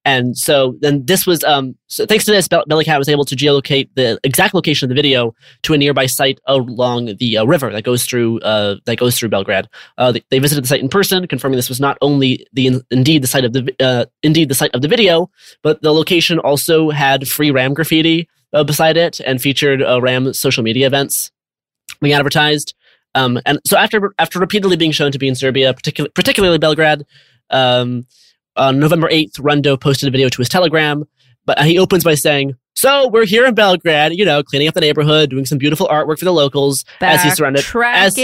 And so then this was, um, so thanks to this, Bell- Bellingcat was able to geolocate the exact location of the video to a nearby site along the uh, river that goes through uh, that goes through Belgrade. Uh, they, they visited the site in person, confirming this was not only the indeed the site of the uh, indeed the site of the video, but the location also had free Ram graffiti uh, beside it and featured uh, Ram social media events being advertised. Um, and so after after repeatedly being shown to be in Serbia, particularly particularly Belgrade. Um, On November eighth, Rundo posted a video to his Telegram, but he opens by saying, "So we're here in Belgrade, you know, cleaning up the neighborhood, doing some beautiful artwork for the locals as he's surrounded as,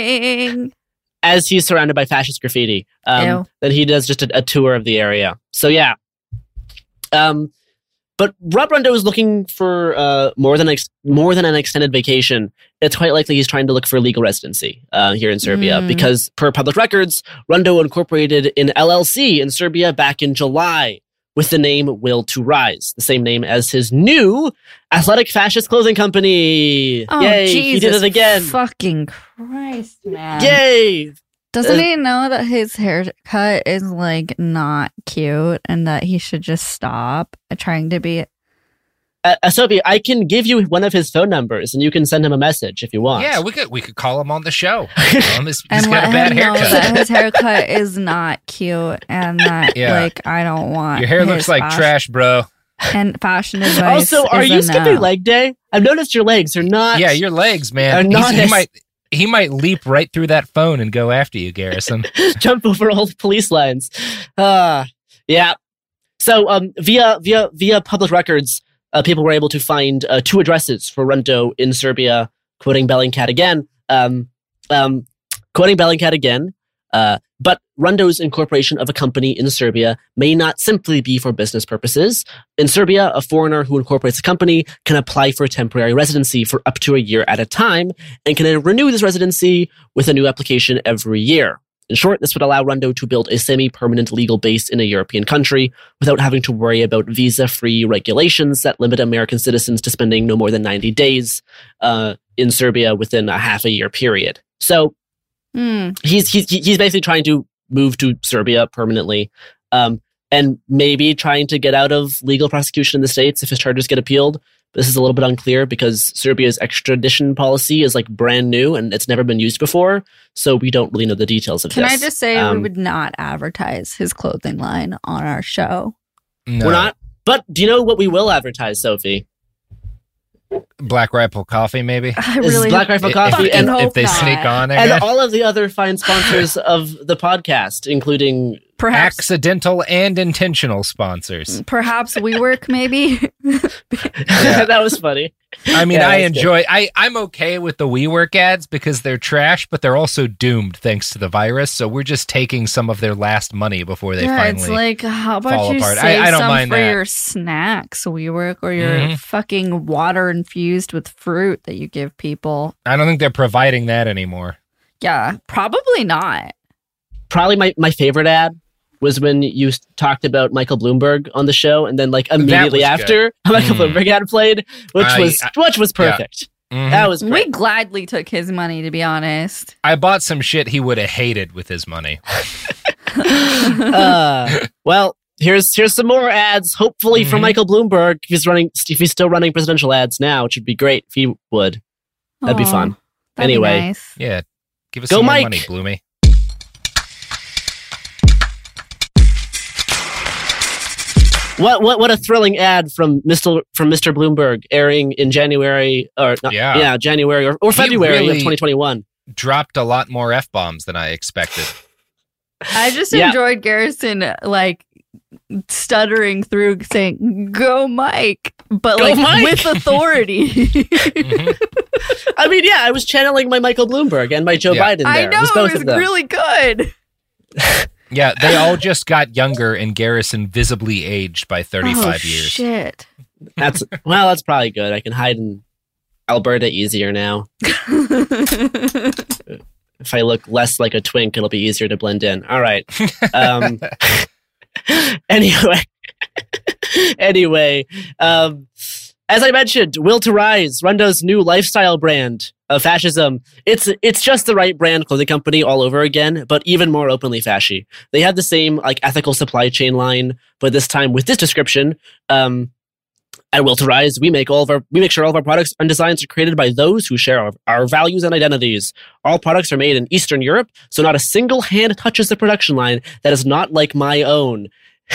as he's surrounded by fascist graffiti." Um, then he does just a, a tour of the area. So yeah, um, but Rob Rundo is looking for uh, more than ex- more than an extended vacation. It's quite likely he's trying to look for legal residency uh, here in Serbia mm. because, per public records, Rundo incorporated an L L C in Serbia back in July with the name Will to Rise, the same name as his new athletic fascist clothing company. Oh, Yay, Jesus he did it again. Fucking Christ, man. Yay! Doesn't Uh, he know that his haircut is like not cute and that he should just stop trying to be? Uh, uh, Sophie, I can give you one of his phone numbers, and you can send him a message if you want. Yeah, we could we could call him on the show. Tell him he's, he's And got let a bad him know haircut. that his haircut is not cute and that Yeah. like I don't want Your hair his looks like fashion- trash, bro. And fashion advice. Also, are is you a skipping no. leg day? I've noticed your legs are not. Yeah, your legs, are man. not He's- he as- might he might leap right through that phone and go after you, Garrison. jump over all the police lines. Uh, yeah. So um, via via via public records, uh, people were able to find uh, two addresses for Rundo in Serbia. Quoting Bellingcat again. Um, um, quoting Bellingcat again. Uh, but Rundo's incorporation of a company in Serbia may not simply be for business purposes. In Serbia, a foreigner who incorporates a company can apply for a temporary residency for up to a year at a time and can renew this residency with a new application every year. In short, this would allow Rundo to build a semi-permanent legal base in a European country without having to worry about visa-free regulations that limit American citizens to spending no more than ninety days uh, in Serbia within a half a year period. So Mm. he's he's he's basically trying to move to Serbia permanently, um, and maybe trying to get out of legal prosecution in the States if his charges get appealed. This is a little bit unclear because Serbia's extradition policy is like brand new and it's never been used before, so we don't really know the details of Can this. I just say Um, we would not advertise his clothing line on our show? No. We're not. But do you know what we will advertise, Sophie? Black Rifle Coffee, maybe. I This is really Black Rifle If- Coffee if, and if, hope they not. sneak on and again. all of the other fine sponsors of the podcast, including perhaps Accidental and intentional sponsors. perhaps WeWork maybe. that was funny. I mean, Yeah, I that's good. enjoy. I I'm okay with the WeWork ads because they're trash, but they're also doomed thanks to the virus. So we're just taking some of their last money before they yeah, finally. it's like how about fall you apart. save I- I don't some mind for that. your snacks, WeWork, or your Mhm. fucking water infused with fruit that you give people. I don't think they're providing that anymore. Yeah, probably not. Probably my, my favorite ad was when you s- talked about Michael Bloomberg on the show, and then like immediately was after a Michael Mm. Bloomberg ad played, which I- was I- which was yeah. perfect. Mhm. That was We great. gladly took his money, to be honest. I bought some shit he would have hated with his money. uh, well, here's here's some more ads. Hopefully from Mhm. Michael Bloomberg. If he's running, if he's still running presidential ads now, which would be great if he would. That'd be Aw, fun. that'd be Anyway. nice. Yeah, give us Go, some more Mike. money, Bloomy. What what what a thrilling ad from Mister from Mister Bloomberg airing in January or not, Yeah. yeah January or, or He February really- of twenty twenty-one. Dropped a lot more f bombs than I expected. I just Yeah. enjoyed Garrison like stuttering through saying "Go Mike," but Go like Mike! with authority. Mhm. I mean, yeah, I was channeling my Michael Bloomberg and my Joe Yeah. Biden there. I know it was it both was of them. really good. Yeah, they all just got younger, and Garrison visibly aged by thirty-five oh, years. Shit. That's well, that's probably good. I can hide in Alberta easier now. If I look less like a twink, it'll be easier to blend in. All right. Um, anyway, anyway, um, as I mentioned, Will to Rise, Rundo's new lifestyle brand, Uh, fascism. It's it's just the right brand clothing company all over again, but even more openly fashy. They have the same like ethical supply chain line, but this time with this description. Um, at Will to Rise, we make all of our we make sure all of our products and designs are created by those who share our, our values and identities. All products are made in Eastern Europe, so not a single hand touches the production line that is not like my own.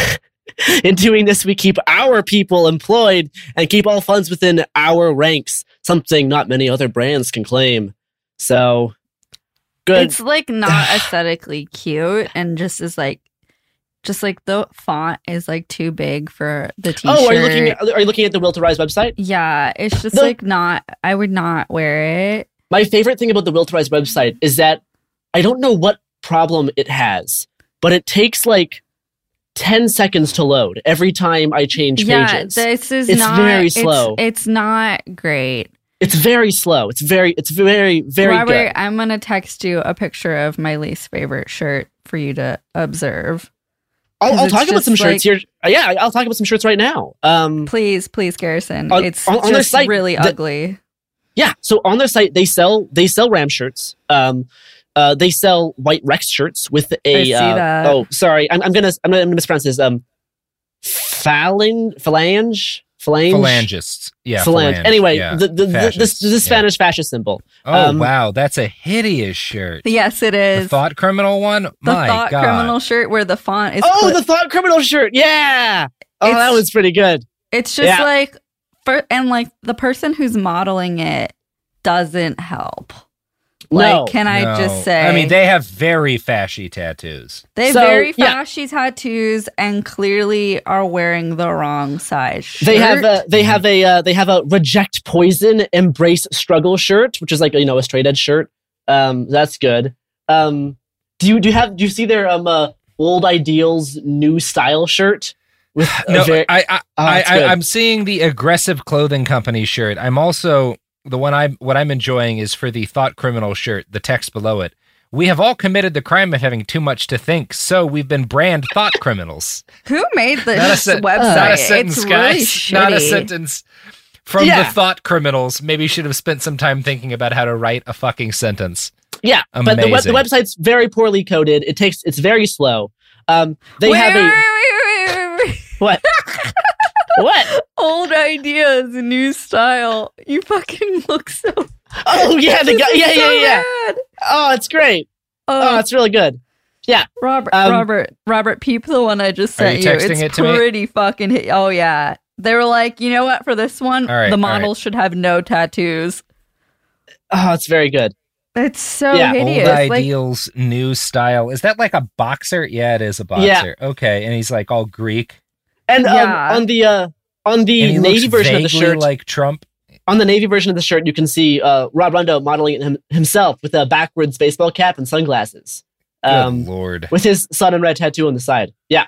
In doing this, we keep our people employed and keep all funds within our ranks, something not many other brands can claim. So, good. It's like not aesthetically cute and just is like, just like the font is like too big for the t-shirt. Oh, are you looking at, are you looking at the Will to Rise website? Yeah, it's just The- like not, I would not wear it. My favorite thing about the Will to Rise website is that I don't know what problem it has, but it takes like ten seconds to load every time I change Yeah, pages. this is It's not very it's- slow. It's, not great. It's very slow. It's very, it's very, very Robert, good. I'm gonna text you a picture of my least favorite shirt for you to observe. I'll, 'cause I'll it's talk about just some like- shirts here. Uh, Yeah, I'll talk about some shirts right now. Um, Please, please, Garrison. On- it's on- on their just site, really the- ugly. yeah. So on their site, they sell they sell Ram shirts. Um, uh, they sell white Rex shirts with a. I see uh, that. Oh, sorry. I'm, I'm gonna I'm gonna mispronounce this. Um, phalange, phalange, phalange, Phalangists. Yeah. phalange. phalange. Anyway, Yeah. the the, the, the, Fascists, the yeah. Spanish fascist symbol. Oh, um, wow. That's a hideous shirt. Yes, it The is. Thought Criminal one? The My thought God. criminal shirt where the font is. Oh, put- the Thought Criminal shirt. Yeah. Oh, It's- that was pretty good. it's just yeah. like for and like the person who's modeling it doesn't help. Like, No. can I No. just say? I mean, they have very fashy tattoos. They have So, very yeah. fashy tattoos and clearly are wearing the wrong size shirt. They have a they have a uh, they have a reject poison, embrace struggle shirt, which is like you know a straight edge shirt. Um, that's good. Um, do you do you have do you see their um uh, old ideals new style shirt? With a No, very- I, I, Oh, I, it's I, good. I'm seeing the aggressive clothing company shirt. I'm also the one I'm what I'm enjoying is for the Thought Criminal shirt. The text below it: "We have all committed the crime of having too much to think, so we've been brand thought criminals." Who made this Not a, sen- website? not a sentence, it's guys. really shitty. Not a sentence. From Yeah. the Thought Criminals, maybe should have spent some time thinking about how to write a fucking sentence. yeah, but the, web, the Amazing. website's very poorly coded. It takes it's very slow. Um, they wait, have wait, a wait, wait, wait, wait, wait. what what? Old ideas, new style. You fucking look so. Oh yeah, the This guy. is Yeah, so yeah, yeah. bad. Oh, it's great. Oh, Oh, it's really good. Robert, um, Robert, Robert, peep the one I just Are sent you you. texting It's it to me? pretty fucking. Hit. Oh yeah, they were like, you know what? For this one, All right, the all model should have no tattoos. Oh, it's very good. It's so Yeah, hideous. Old Like, Ideals, new style. Is that like a boxer? Yeah, it is a boxer. Okay, and he's like all Greek. And um, Yeah. on the uh, on the And he navy looks version of the vaguely shirt, like Trump. on the navy version of the shirt, you can see uh, Rob Rondo modeling it him, himself with a backwards baseball cap and sunglasses, Good um, Lord. with his sun and red tattoo on the side. Yeah.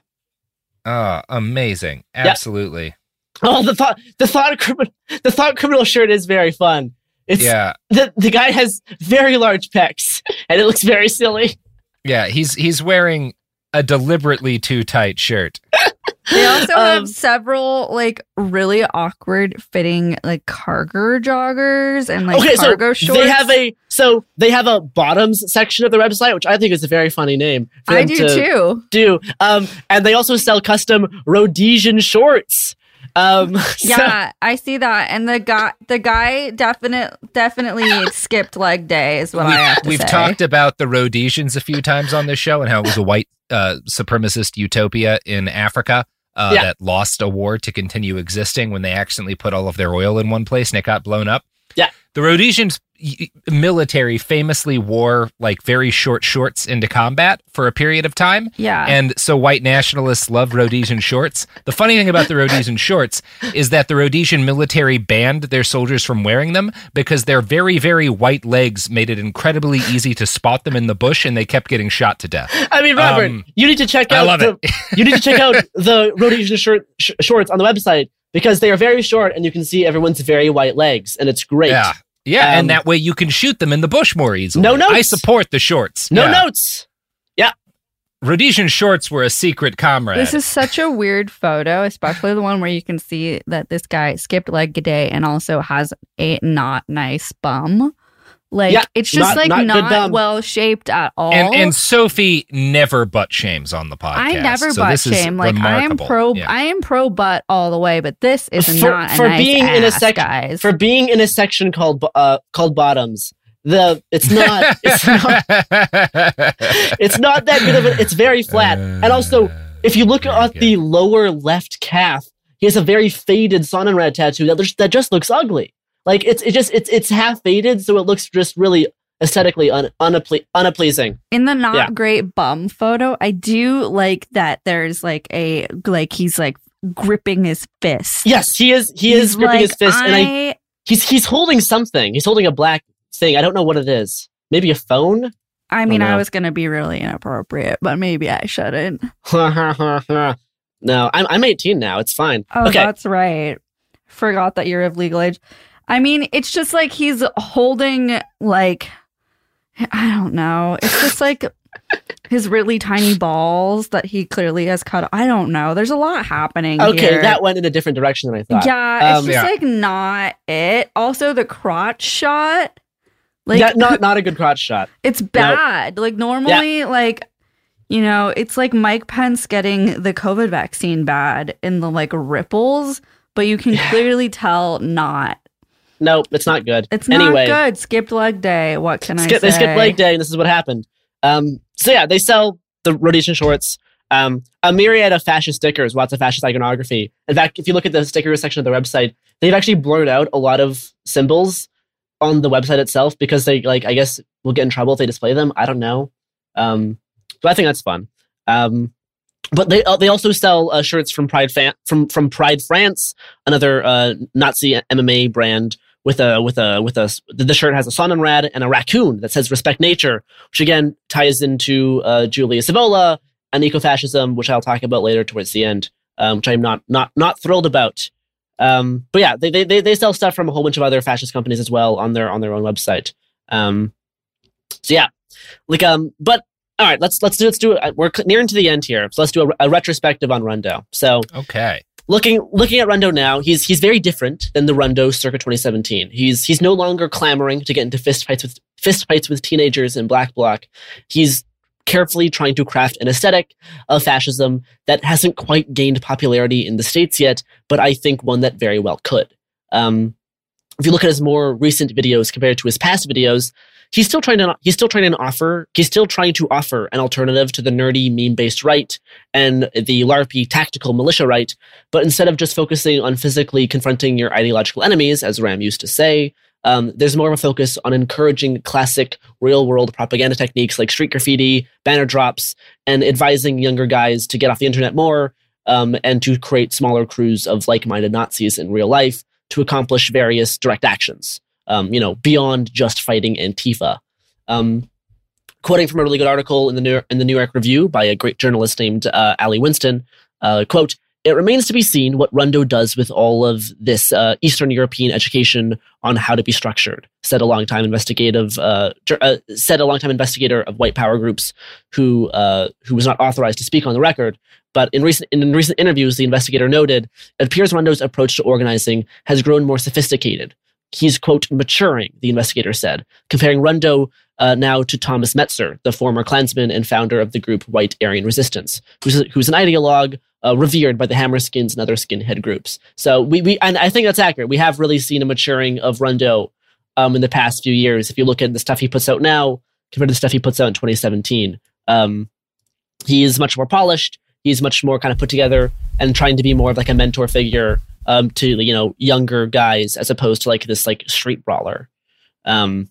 Oh, amazing. Absolutely. Oh, the thought, the thought, criminal, the thought criminal shirt is very fun. It's Yeah. the the guy has very large pecs, and it looks very silly. Yeah, he's he's wearing a deliberately too tight shirt. they also Um, have several like really awkward fitting like cargo joggers and like okay, cargo so shorts. they have a so they have a bottoms section of their website, which I think is a very funny name. For I them do to too. Do um, and they also sell custom Rhodesian shorts. Um, so- Yeah, I see that. And the guy, the guy, definite, definitely skipped leg day, is what I have to We've say. talked about the Rhodesians a few times on this show and how it was a white uh, supremacist utopia in Africa uh, Yeah. that lost a war to continue existing when they accidentally put all of their oil in one place and it got blown up. Yeah. The Rhodesians y- military famously wore like very short shorts into combat for a period of time. Yeah. And so white nationalists love Rhodesian shorts. The funny thing about the Rhodesian shorts is that the Rhodesian military banned their soldiers from wearing them because their very, very white legs made it incredibly easy to spot them in the bush and they kept getting shot to death. I mean, Robert, Um, you need to check I out love the, it. you need to check out the Rhodesian shirt sh- shorts on the website because they are very short and you can see everyone's very white legs and it's great. Yeah. Yeah, Um, and that way you can shoot them in the bush more easily. No notes. I support the shorts. No Yeah. notes. Rhodesian shorts were a secret comrade. This is such a weird photo, especially the one where you can see that this guy skipped leg day and also has a not nice bum. Like Yeah, it's just not- like not not, good bum. well shaped at all. And and Sophie never butt shames on the podcast. I never so butt this is shame. Like I am remarkable. pro. Yeah. I am pro butt all the way. But this is For- not a for nice being ass, in a sec- guys. For being in a section called uh called bottoms, the it's not it's not it's not that good of a, it's very flat. And also, if you look Very at good. the lower left calf, he has a very faded Sonnenrad tattoo that just, that just looks ugly. Like it's it just it's it's half faded, so it looks just really aesthetically un, unappe- unappeasing. In the not Yeah. great bum photo, I do like that there's like a like he's like gripping his fist. Yes, he is. He He's is gripping like, his fist, and I I he's he's holding something. He's holding a black thing. I don't know what it is. Maybe a phone. I mean, Oh, no. I was gonna be really inappropriate, but maybe I shouldn't. No, I'm I'm eighteen now. It's fine. Oh, okay. that's right. Forgot that you're of legal age. I mean, it's just like he's holding like I don't know. It's just like his really tiny balls that he clearly has cut. I don't know. There's a lot happening. Okay, here. that went in a different direction than I thought. Yeah, it's Um, just Yeah. like not it. Also, the crotch shot, like yeah, not not a good crotch shot. it's bad. Like normally, like you know, it's like Mike Pence getting the COVID vaccine bad in the like ripples, but you can Yeah. clearly tell not. No, it's not good. It's not anyway, good. Skipped leg day. What can I skip, say? they skipped leg day, and this is what happened. Um, so yeah, they sell the rotation shorts. Um, a myriad of fascist stickers, lots of fascist iconography. In fact, if you look at the sticker section of their website, they've actually blurred out a lot of symbols on the website itself because they like I guess will get in trouble if they display them. I don't know. Um, but I think that's fun. Um, but they uh, they also sell uh, shirts from Pride Fan- from from Pride France, another uh, Nazi M M A brand. With a with a with a the shirt has a Sonnenrad and a raccoon that says "Respect Nature," which again ties into uh, Julia Savola and ecofascism, which I'll talk about later towards the end, um, which I'm not not not thrilled about. Um, but yeah, they, they they they sell stuff from a whole bunch of other fascist companies as well on their on their own website. Um, so yeah, like um, but all right, let's let's do let's do it. We're nearing to the end here, so let's do a, a retrospective on Rundo. So. Okay. Looking looking at Rundo now, he's he's very different than the Rundo circa twenty seventeen. He's he's no longer clamoring to get into fist fights with fist fights with teenagers in Black Bloc. He's carefully trying to craft an aesthetic of fascism that hasn't quite gained popularity in the States yet, but I think one that very well could. Um, if you look at his more recent videos compared to his past videos, he's still trying to he's still trying to offer he's still trying to offer an alternative to the nerdy meme-based right and the LARPy tactical militia right, but instead of just focusing on physically confronting your ideological enemies, as Ram used to say, um, there's more of a focus on encouraging classic real-world propaganda techniques like street graffiti, banner drops, and advising younger guys to get off the internet more um, and to create smaller crews of like-minded Nazis in real life to accomplish various direct actions. Um, you know, beyond just fighting Antifa. Um, quoting from a really good article in the New York, in the New York Review by a great journalist named uh, Ali Winston, uh, quote, "It remains to be seen what Rundo does with all of this uh, Eastern European education on how to be structured," said a longtime investigative, uh, uh, said a longtime investigator of white power groups who uh, who was not authorized to speak on the record. But in recent in recent interviews, the investigator noted it appears Rundo's approach to organizing has grown more sophisticated. He's, quote, maturing, the investigator said, comparing Rundo uh, now to Thomas Metzer, the former Klansman and founder of the group White Aryan Resistance, who's, who's an ideologue uh, revered by the Hammerskins and other skinhead groups. So we, we and I think that's accurate. We have really seen a maturing of Rundo um, in the past few years. If you look at the stuff he puts out now compared to the stuff he puts out in twenty seventeen, um, he is much more polished. He's much more kind of put together and trying to be more of like a mentor figure Um, to you know younger guys as opposed to like this like street brawler, um,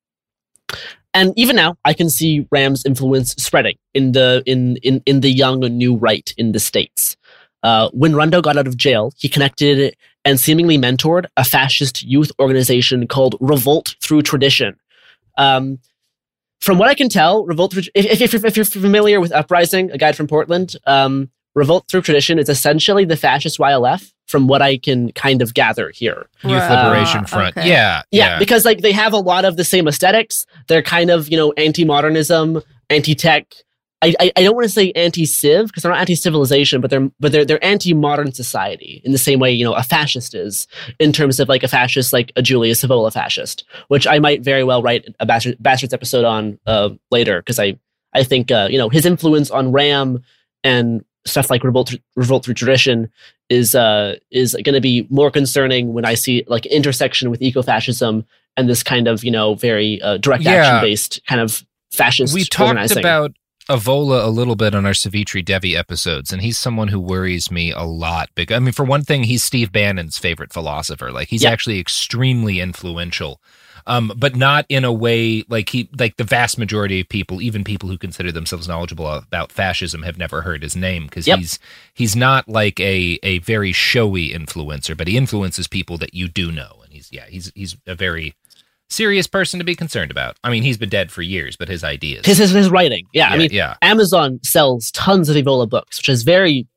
and even now I can see Ram's influence spreading in the in in in the young new right in the States. Uh, when Rundo got out of jail, he connected and seemingly mentored a fascist youth organization called Revolt Through Tradition. Um, from what I can tell, Revolt Through if, if, if you're familiar with Uprising, a guide from Portland, um, Revolt Through Tradition is essentially the fascist Y L F. From what I can kind of gather here. Youth Right. Liberation Uh, Front. okay. Yeah, Yeah, yeah. because like they have a lot of the same aesthetics. They're kind of, you know, anti-modernism, anti-tech, I, I, I don't want to say anti-civ because they're not anti-civilization, but they're but they're they're anti-modern society in the same way, you know, a fascist is in terms of like a fascist, like a Julius Evola fascist, which I might very well write a Bastard, Bastards episode on uh, later because I I think uh, you know his influence on RAM and stuff like Revolt Revolt Through Tradition is uh is going to be more concerning when I see like intersection with ecofascism and this kind of you know very uh, direct Yeah. action based kind of fascist. We talked organizing. about Evola a little bit on our Savitri Devi episodes, and he's someone who worries me a lot. Because, I mean, for one thing, he's Steve Bannon's favorite philosopher. Like, he's Yep. actually extremely influential, um, but not in a way like he, like the vast majority of people, even people who consider themselves knowledgeable about fascism, have never heard his name because Yep. he's he's not like a a very showy influencer, but he influences people that you do know, and he's yeah, he's he's a very serious person to be concerned about. I mean, he's been dead for years, but his ideas. his his, his writing. Yeah, I Yeah, mean, yeah. Amazon sells tons of Evola books, which is very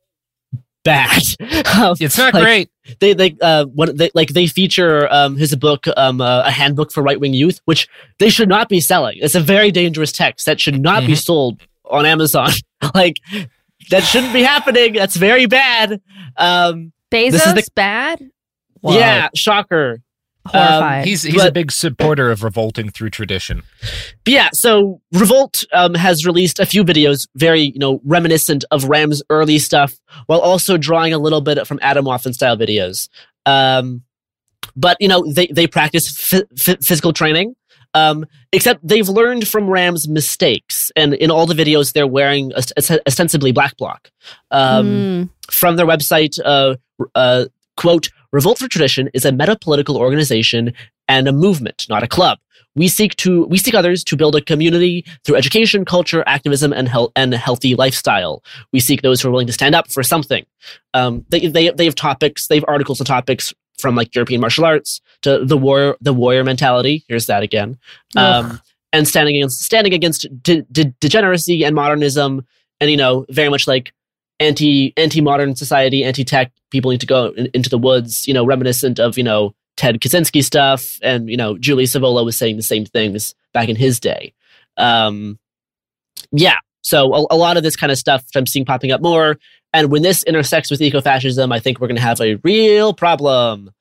bad. Um, It's not like, great. They they uh what they like they feature um his book um uh, a handbook for right wing youth, which they should not be selling. It's a very dangerous text that should not be Mhm. sold on Amazon. Like that shouldn't be happening. That's very bad. Um, Bezos This is the- bad. yeah, shocker. Horrified. He's he's a But- big supporter of revolting through tradition. But yeah, so Revolt um, has released a few videos, very you know reminiscent of Ram's early stuff, while also drawing a little bit from Adam Waffen style videos. Um, but you know they they practice f- f- physical training, um, except they've learned from Ram's mistakes, and in all the videos they're wearing ost- ostensibly black bloc. Um, Mm. From their website, uh, uh, quote, Revolt for Tradition is a meta-political organization and a movement, not a club. We seek to we seek others to build a community through education, culture, activism, and health and a healthy lifestyle. We seek those who are willing to stand up for something. Um, they they they have topics, they have articles and topics from like European martial arts to the warrior the warrior mentality. Here's that again, um, Ugh. and standing against standing against de- de- degeneracy and modernism, and you know very much like anti anti modern society, anti tech. People need to go in, into the woods. You know, reminiscent of you know. Ted Kaczynski stuff, and you know Julius Evola was saying the same things back in his day. Um, yeah, so a, a lot of this kind of stuff I'm seeing popping up more, and when this intersects with ecofascism, I think we're going to have a real problem.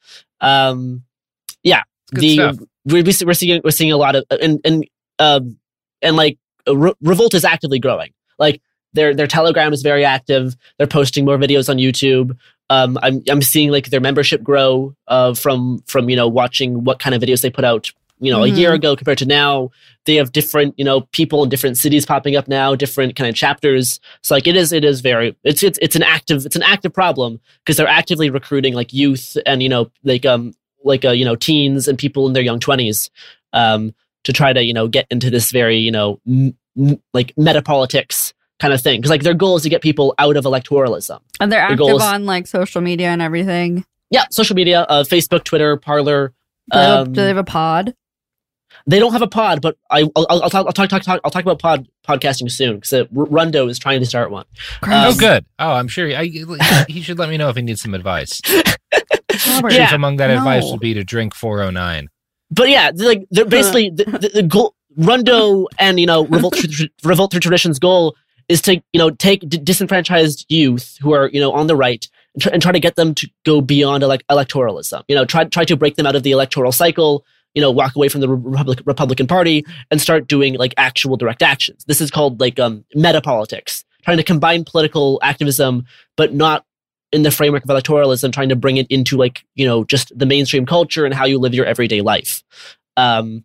Um, yeah, Good the stuff. we're, we're seeing we're seeing a lot of and and um, and like Re- Revolt is actively growing. Like their their Telegram is very active. They're posting more videos on YouTube. Um, I'm I'm seeing like their membership grow uh, from from you know watching what kind of videos they put out you know Mhm. a year ago compared to now. They have different you know people in different cities popping up now, different kind of chapters. So like it is it is very it's it's it's an active it's an active problem because they're actively recruiting like youth and you know like um like uh, you know teens and people in their young twenties um to try to you know get into this very you know m- m- like meta politics kind of thing because like their goal is to get people out of electoralism. And they're the active goal is- on like social media and everything. Yeah, social media, uh, Facebook, Twitter, Parler. Do they, have, Um, do they have a pod? they don't have a pod, but I, I'll, I'll, I'll talk. I'll talk, talk, talk. I'll talk about pod podcasting soon because Rundo is trying to start one. oh, Um, good. Oh, I'm sure I, he should let me know if he needs some advice. Robert, Yeah. Chief among that no. advice would be to drink four oh nine. But yeah, they're like they're basically the, the, the goal. Rundo and you know Revolt Through- Revolt Through Tradition's goal is to you know take d- disenfranchised youth who are you know on the right and try, and try to get them to go beyond elec electoralism. You know, try try to break them out of the electoral cycle. You know, walk away from the Republic, Republican Party and start doing like actual direct actions. This is called like um, meta politics, trying to combine political activism, but not in the framework of electoralism, trying to bring it into like you know just the mainstream culture and how you live your everyday life. Um,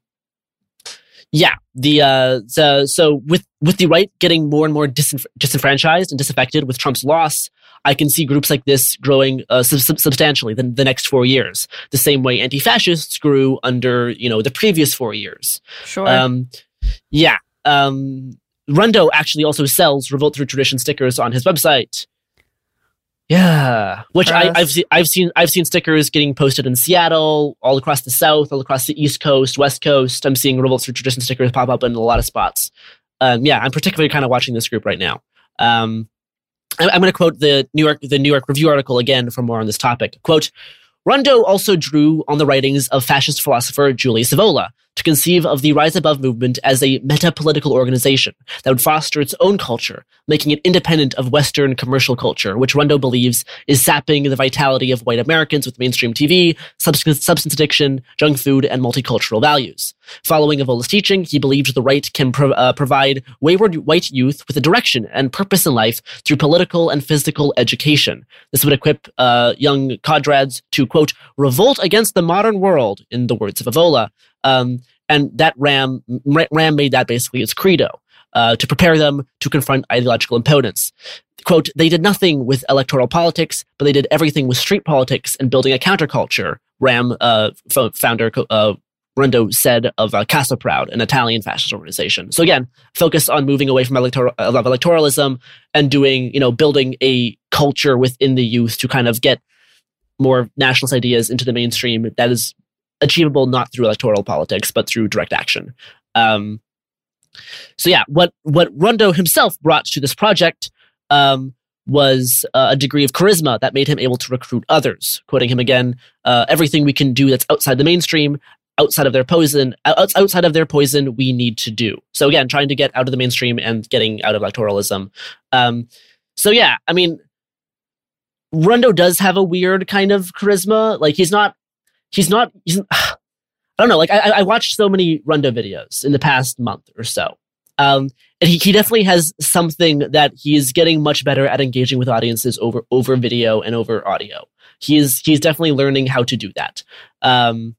Yeah, the uh, so, so with with the right getting more and more disenf- disenfranchised and disaffected with Trump's loss, I can see groups like this growing uh, sub- sub- substantially the, the next four years. The same way anti-fascists grew under you know the previous four years. Sure. Um, yeah, um, Rundo actually also sells Revolt Through Tradition stickers on his website. Yeah, which I, Gross. I've seen. I've seen. I've seen stickers getting posted in Seattle, all across the South, all across the East Coast, West Coast. I'm seeing Revolt Through Tradition stickers pop up in a lot of spots. Um, yeah, I'm particularly kind of watching this group right now. Um, I, I'm going to quote the New York, the New York Review article again for more on this topic. Quote: Rundo also drew on the writings of fascist philosopher Julius Evola to conceive of the Rise Above movement as a meta-political organization that would foster its own culture, making it independent of Western commercial culture, which Rundo believes is sapping the vitality of white Americans with mainstream T V, substance, substance addiction, junk food, and multicultural values. Following Evola's teaching, he believes the right can pro- uh, provide wayward white youth with a direction and purpose in life through political and physical education. This would equip uh, young cadres to, quote, revolt against the modern world, in the words of Evola. Um, and that Ram, Ram made that basically its credo, uh, to prepare them to confront ideological opponents. Quote, they did nothing with electoral politics, but they did everything with street politics and building a counterculture, Ram uh, f- founder uh, Rundo said of uh, Casa Proud, an Italian fascist organization. So again, focus on moving away from electoral, uh, electoralism and doing, you know, building a culture within the youth to kind of get more nationalist ideas into the mainstream that is achievable not through electoral politics, but through direct action. Um, so yeah, what, what Rundo himself brought to this project um, was uh, a degree of charisma that made him able to recruit others. Quoting him again, uh, everything we can do that's outside the mainstream, outside of their poison, outside of their poison, we need to do. So again, trying to get out of the mainstream and getting out of electoralism. Um, so yeah, I mean, Rundo does have a weird kind of charisma. Like he's not, he's not, he's, I don't know. Like I, I watched so many Rundo videos in the past month or so. Um, and he, he definitely has something that he is getting much better at engaging with audiences over, over video and over audio. He is, he's definitely learning how to do that. Um,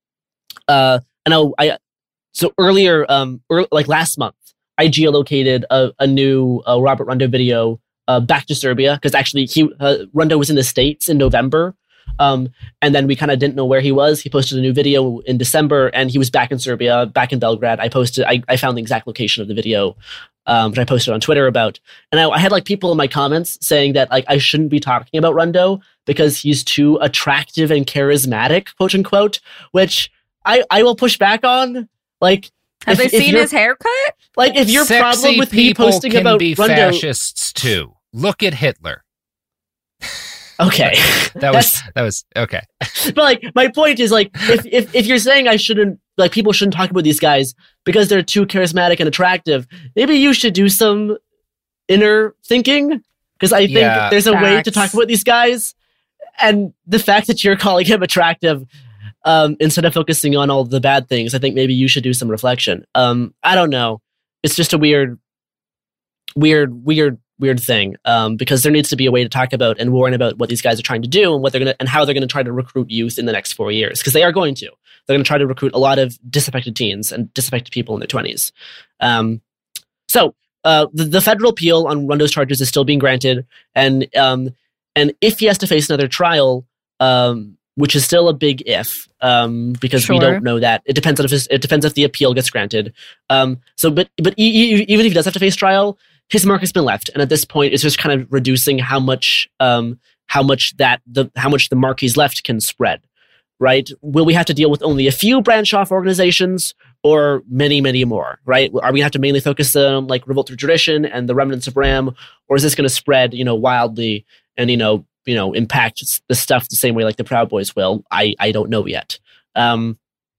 Uh, I know I, so earlier, um, early, like last month, I geolocated a, a new uh, Robert Rundo video uh, back to Serbia because actually he uh, Rundo was in the States in November, um, and then we kind of didn't know where he was. He posted a new video in December, and he was back in Serbia, back in Belgrade. I posted, I, I found the exact location of the video, um, which I posted on Twitter about, and I, I had like people in my comments saying that like I shouldn't be talking about Rundo because he's too attractive and charismatic, quote unquote, which I, I will push back on. Like, have if, they if seen his haircut? Like, if your Sexy problem with me people posting can about be Rundo, fascists too. Look at Hitler. Okay, that was that was okay. But like, my point is like, if if if you're saying I shouldn't, like, people shouldn't talk about these guys because they're too charismatic and attractive, maybe you should do some inner thinking, because I think Yeah. there's a way to Facts. talk about these guys, and the fact that you're calling him attractive. Um, instead of focusing on all the bad things, I think maybe you should do some reflection. Um, I don't know. It's just a weird, weird, weird, weird thing. Um, because there needs to be a way to talk about and warn about what these guys are trying to do and what they're gonna and how they're gonna try to recruit youth in the next four years. Because they are going to. They're gonna try to recruit a lot of disaffected teens and disaffected people in their twenties. Um, so uh, the, the federal appeal on Rundo's charges is still being granted, and um, and if he has to face another trial, um. which is still a big if, um, because Sure. we don't know that. It depends on if his, it depends if the appeal gets granted. Um, so, but but e- e- even if he does have to face trial, his mark has been left, and at this point, it's just kind of reducing how much um, how much that the how much the mark he's left can spread. Right? Will we have to deal with only a few branch off organizations, or many many more? Right? Are we gonna have to mainly focus on like Revolt Through Tradition and the remnants of Ram, or is this going to spread, you know, wildly and you know? you know, impact the stuff the same way like the Proud Boys will? I, I don't know yet. Um,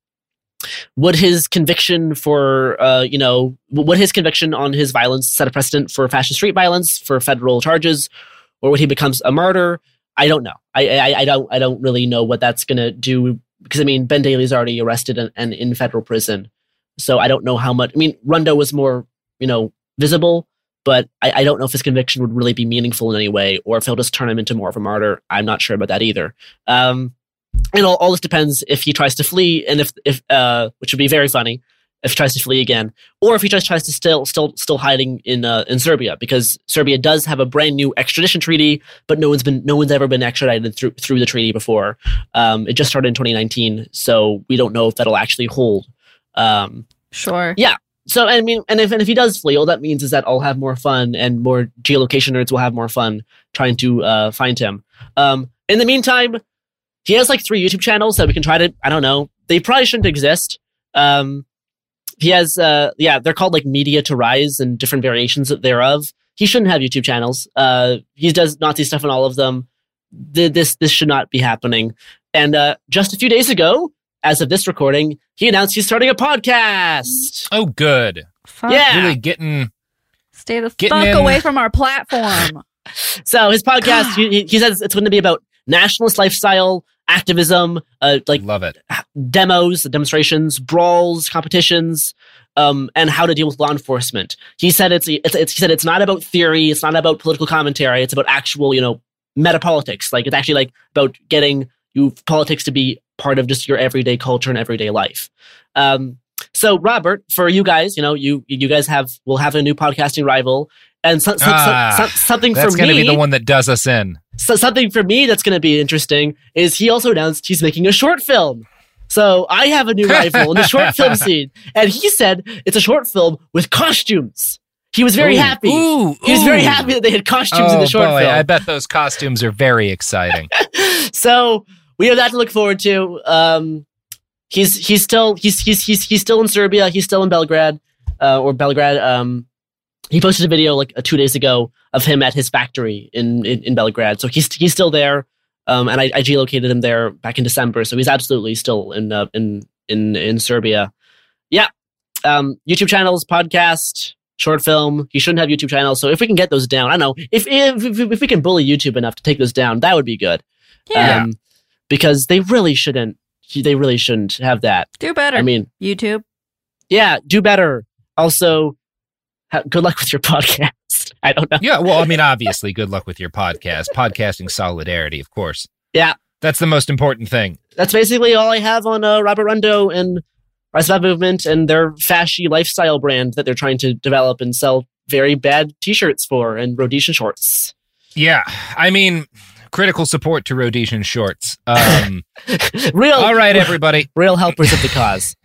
would his conviction for, uh, you know, would his conviction on his violence set a precedent for fascist street violence, for federal charges, or would he become a martyr? I don't know. I, I, I don't, I don't really know what that's going to do, because I mean, Ben Daly's already arrested and, and in federal prison. So I don't know how much, I mean, Rundo was more, you know, visible, but I, I don't know if his conviction would really be meaningful in any way, or if he'll just turn him into more of a martyr. I'm not sure about that either. Um, and all, all this depends if he tries to flee, and if, if uh, which would be very funny, if he tries to flee again, or if he just tries to still, still, still hiding in uh, in Serbia, because Serbia does have a brand new extradition treaty, but no one's been, no one's ever been extradited through through the treaty before. Um, it just started in twenty nineteen, so we don't know if that'll actually hold. Um, Sure. Yeah. So, I mean, and if, and if he does flee, all that means is that I'll have more fun, and more geolocation nerds will have more fun trying to uh, find him. Um, in the meantime, he has like three YouTube channels that we can try to, I don't know, they probably shouldn't exist. Um, he has, uh, yeah, they're called like Media to Rise and different variations thereof. He shouldn't have YouTube channels. Uh, he does Nazi stuff in all of them. Th- This, this should not be happening. And uh, just a few days ago, as of this recording, he announced he's starting a podcast. Oh, good. Fuck. Yeah. Really getting... Stay the Getting fuck in- away from our platform. So his podcast, he, he says it's going to be about nationalist lifestyle, activism, uh, like Love it. demos, demonstrations, brawls, competitions, um, and how to deal with law enforcement. He said it's, it's, it's he said it's not about theory, it's not about political commentary, it's about actual, you know, metapolitics. Like it's actually like about getting you politics to be part of just your everyday culture and everyday life. Um, so Robert, for you guys, you know, you you guys have will have a new podcasting rival, and so, so, Ah, so, so, something That's for going to me. be the one that does us in. So something for me that's going to be interesting is he also announced he's making a short film. So I have a new rival in the short film scene, and he said it's a short film with costumes. He was very Ooh, happy. Ooh, He was very ooh. happy that they had costumes Oh, in the short boy, film. I bet those costumes are very exciting. So we have that to look forward to. Um, he's he's still he's he's he's he's still in Serbia. He's still in Belgrade uh, or Belgrade. Um, he posted a video like uh, two days ago of him at his factory in in, in Belgrade. So he's he's still there. Um, and I, I geolocated him there back in December. So he's absolutely still in uh, in in in Serbia. Yeah. Um, YouTube channels, podcast, short film. You shouldn't have YouTube channels. So if we can get those down, I don't know if if if, if we can bully YouTube enough to take those down, that would be good. Yeah. Um, because they really shouldn't. They really shouldn't have that. Do better. I mean, YouTube. yeah, do better. Also, ha- good luck with your podcast. I don't know. Yeah, well, I mean, obviously, good luck with your podcast. Podcasting solidarity, of course. Yeah. That's the most important thing. That's basically all I have on uh, Robert Rundo and Rise of That Movement and their fashy lifestyle brand that they're trying to develop and sell very bad T-shirts for and Rhodesian shorts. Yeah, I mean, critical support to Rhodesian shorts. Um, real, all right, everybody. real helpers of the cause.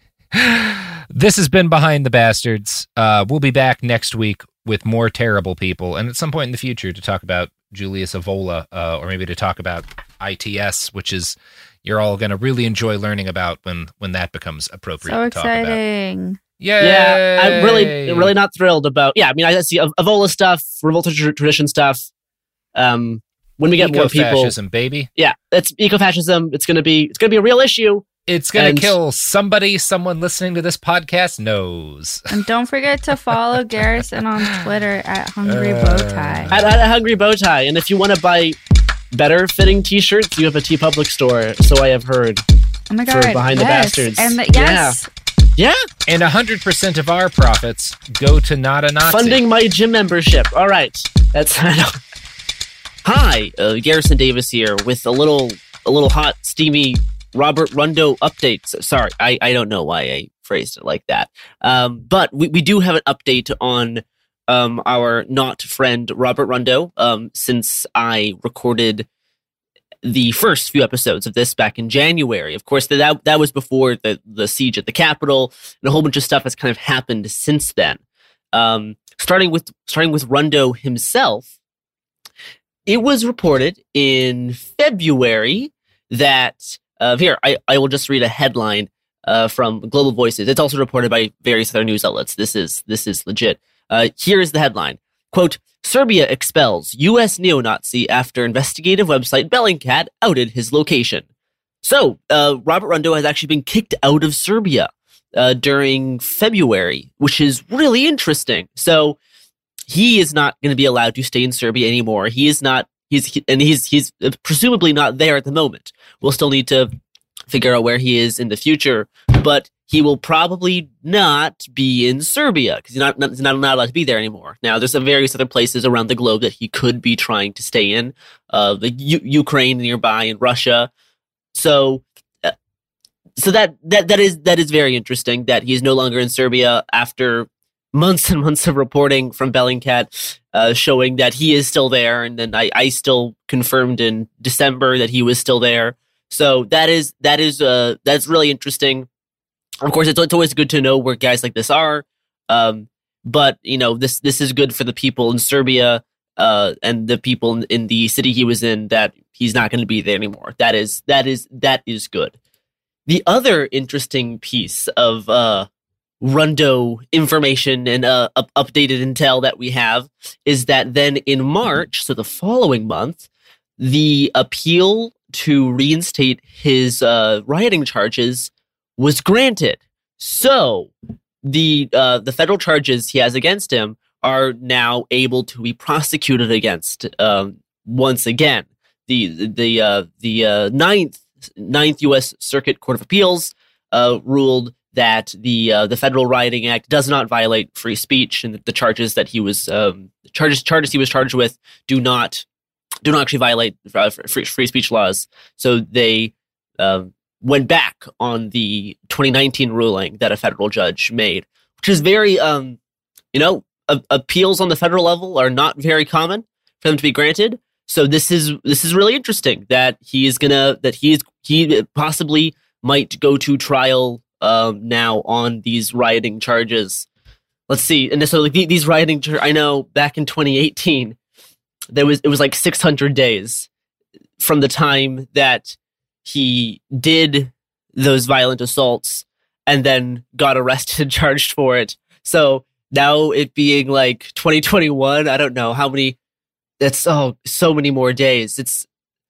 This has been Behind the Bastards. Uh, we'll be back next week with more terrible people, and at some point in the future to talk about Julius Evola, uh, or maybe to talk about I T S, which is you're all going to really enjoy learning about when when that becomes appropriate So to talk about. exciting. Yay! Yeah, I'm really, really not thrilled about. Yeah, I mean, I see Evola stuff, Revolta tr- tradition stuff. Um, when we get more people, Eco-fascism, baby. yeah, it's ecofascism. It's gonna be, it's gonna be a real issue. It's going And- to kill somebody, someone listening to this podcast knows. And don't forget to follow Garrison on Twitter at Hungry Uh, Bowtie. At, at a Hungry Bowtie, and if you want to buy better fitting T-shirts, you have a TeePublic store. So I have heard. Oh my for god! Behind the yes. Bastards. And the, yes, Yeah, And one hundred percent of our profits go to Not a Nazi. funding my gym membership. All right, that's. Hi, uh, Garrison Davis here with a little, a little hot, steamy Robert Rundo update. So- Sorry, I, I don't know why I phrased it like that. Um, but we, we do have an update on um, our not friend Robert Rundo. Um, since I recorded the first few episodes of this back in January. Of course, that that was before the the siege at the Capitol, and a whole bunch of stuff has kind of happened since then. Um, starting with starting with Rundo himself, it was reported in February that uh, here I, I will just read a headline uh, from Global Voices. It's also reported by various other news outlets. This is this is legit. Uh, here is the headline: quote, Serbia expels U S neo-Nazi after investigative website Bellingcat outed his location. So, uh, Robert Rundo has actually been kicked out of Serbia uh, during February, which is really interesting. So, he is not going to be allowed to stay in Serbia anymore. He is not, he's, he, and he's, he's presumably not there at the moment. We'll still need to figure out where he is in the future, but he will probably not be in Serbia because he's not, not, he's not allowed to be there anymore. Now, there's some various other places around the globe that he could be trying to stay in, uh, the U- Ukraine nearby and Russia. So, uh, so that, that, that is, that is very interesting that he is no longer in Serbia after months and months of reporting from Bellingcat, uh, showing that he is still there. And then I, I still confirmed in December that he was still there. So that is, that is, uh, that's really interesting. Of course, it's, it's always good to know where guys like this are. Um, but you know, this, this is good for the people in Serbia, uh, and the people in, in the city he was in, that he's not going to be there anymore. That is, that is, that is good. The other interesting piece of, uh, Rundo information and uh, up- updated intel that we have is that then in March, so the following month, the appeal to reinstate his uh, rioting charges was granted. So the uh, the federal charges he has against him are now able to be prosecuted against um, once again. The the uh, the uh, ninth ninth U S Circuit Court of Appeals uh, ruled that the uh, the Federal Rioting Act does not violate free speech, and that the charges that he was um, charges charges he was charged with do not do not actually violate uh, free, free speech laws. So they uh, went back on the twenty nineteen ruling that a federal judge made, which is very um, you know a- appeals on the federal level are not very common for them to be granted. So this is this is really interesting that he is gonna that he is he possibly might go to trial um, now on these rioting charges. Let's see, and so like these rioting, char- I know back in twenty eighteen there was it was like six hundred days from the time that he did those violent assaults and then got arrested and charged for it. So now it being like twenty twenty-one, I don't know how many. That's oh, so many more days. It's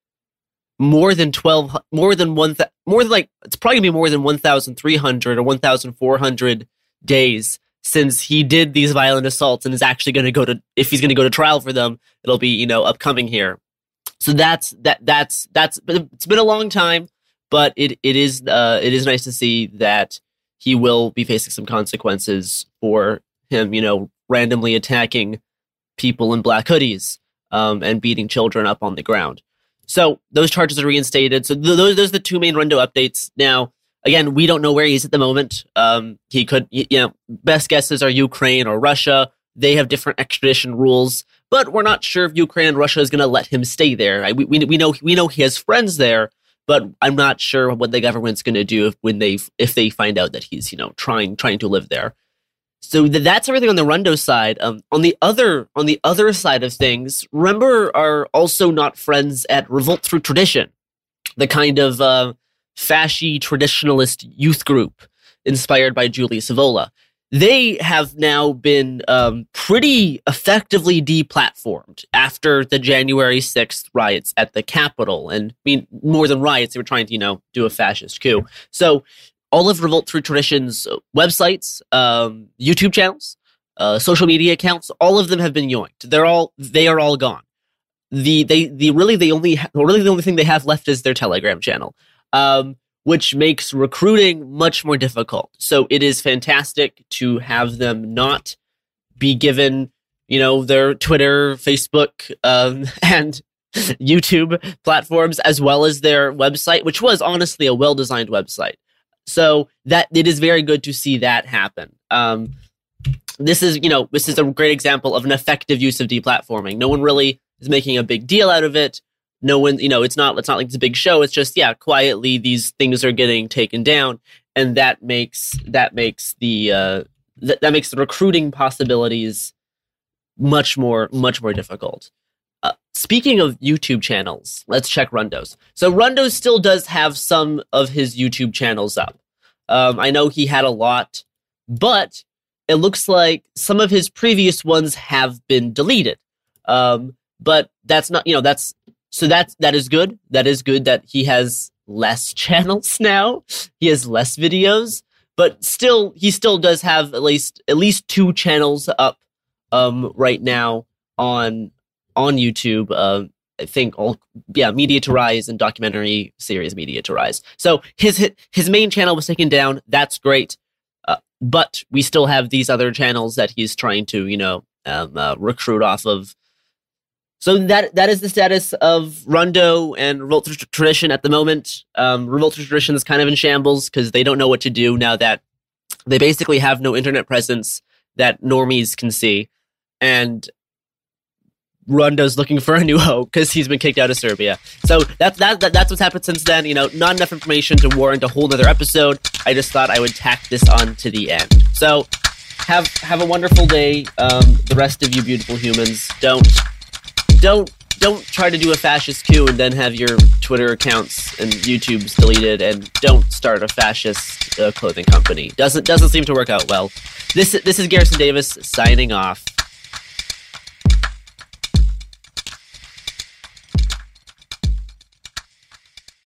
more than twelve, more than one, th- more than like it's probably gonna be more than one thousand three hundred or one thousand four hundred days since he did these violent assaults and is actually going to go to. If he's going to go to trial for them, it'll be you know upcoming here. So that's that that's that's it's been a long time, but it it is uh, it is nice to see that he will be facing some consequences for him, you know, randomly attacking people in black hoodies. Um, and beating children up on the ground. So those charges are reinstated. So th- those those are the two main Rundo updates. Now, again, we don't know where he is at the moment. Um, he could, you know, best guesses are Ukraine or Russia. They have different extradition rules, but we're not sure if Ukraine and Russia is going to let him stay there. I, we we know we know he has friends there, but I'm not sure what the government's going to do if when they if they find out that he's you know trying trying to live there. So that's everything on the Rundo side. Um, on the other on the other side of things, Remember are also not friends at Revolt Through Tradition, the kind of uh, fashy traditionalist youth group inspired by Julius Evola. They have now been um, pretty effectively deplatformed after the January sixth riots at the Capitol. And I mean, more than riots, they were trying to, you know, do a fascist coup. So all of Revolt Through Tradition's websites, um, YouTube channels, uh, social media accounts, all of them have been yoinked. They're all they are all gone. The they the really the only ha- really the only thing they have left is their Telegram channel, um, which makes recruiting much more difficult. So it is fantastic to have them not be given, you know, their Twitter, Facebook, um, and YouTube platforms, as well as their website, which was honestly a well-designed website. So that it is very good to see that happen. Um, this is, you know, this is a great example of an effective use of deplatforming. No one really is making a big deal out of it. No one, you know, it's not, it's not like it's a big show. It's just, yeah, quietly these things are getting taken down, and that makes that makes the uh, th- that makes the recruiting possibilities much more much more difficult. Uh, speaking of YouTube channels, let's check Rundo's. So Rundo still does have some of his YouTube channels up. Um, I know he had a lot, but it looks like some of his previous ones have been deleted. Um, but that's not, you know, that's, so that's, that is good. That is good that he has less channels now. He has less videos, but still, he still does have at least, at least two channels up, um, right now on, on YouTube, uh, I think all yeah, Media to Rise and documentary series Media to Rise. So his his main channel was taken down. That's great, uh, but we still have these other channels that he's trying to you know um, uh, recruit off of. So that that is the status of Rundo and Revolt Through Tradition at the moment. Um, Revolt Through Tradition is kind of in shambles because they don't know what to do now that they basically have no internet presence that normies can see, and Rundo's looking for a new home because he's been kicked out of Serbia. So that's that, that that's what's happened since then. You know, not enough information to warrant a whole nother episode. I just thought I would tack this on to the end. So have have a wonderful day. Um, the rest of you beautiful humans, don't don't don't try to do a fascist coup and then have your Twitter accounts and YouTube's deleted, and don't start a fascist uh, clothing company. Doesn't doesn't seem to work out well. This this is Garrison Davis signing off.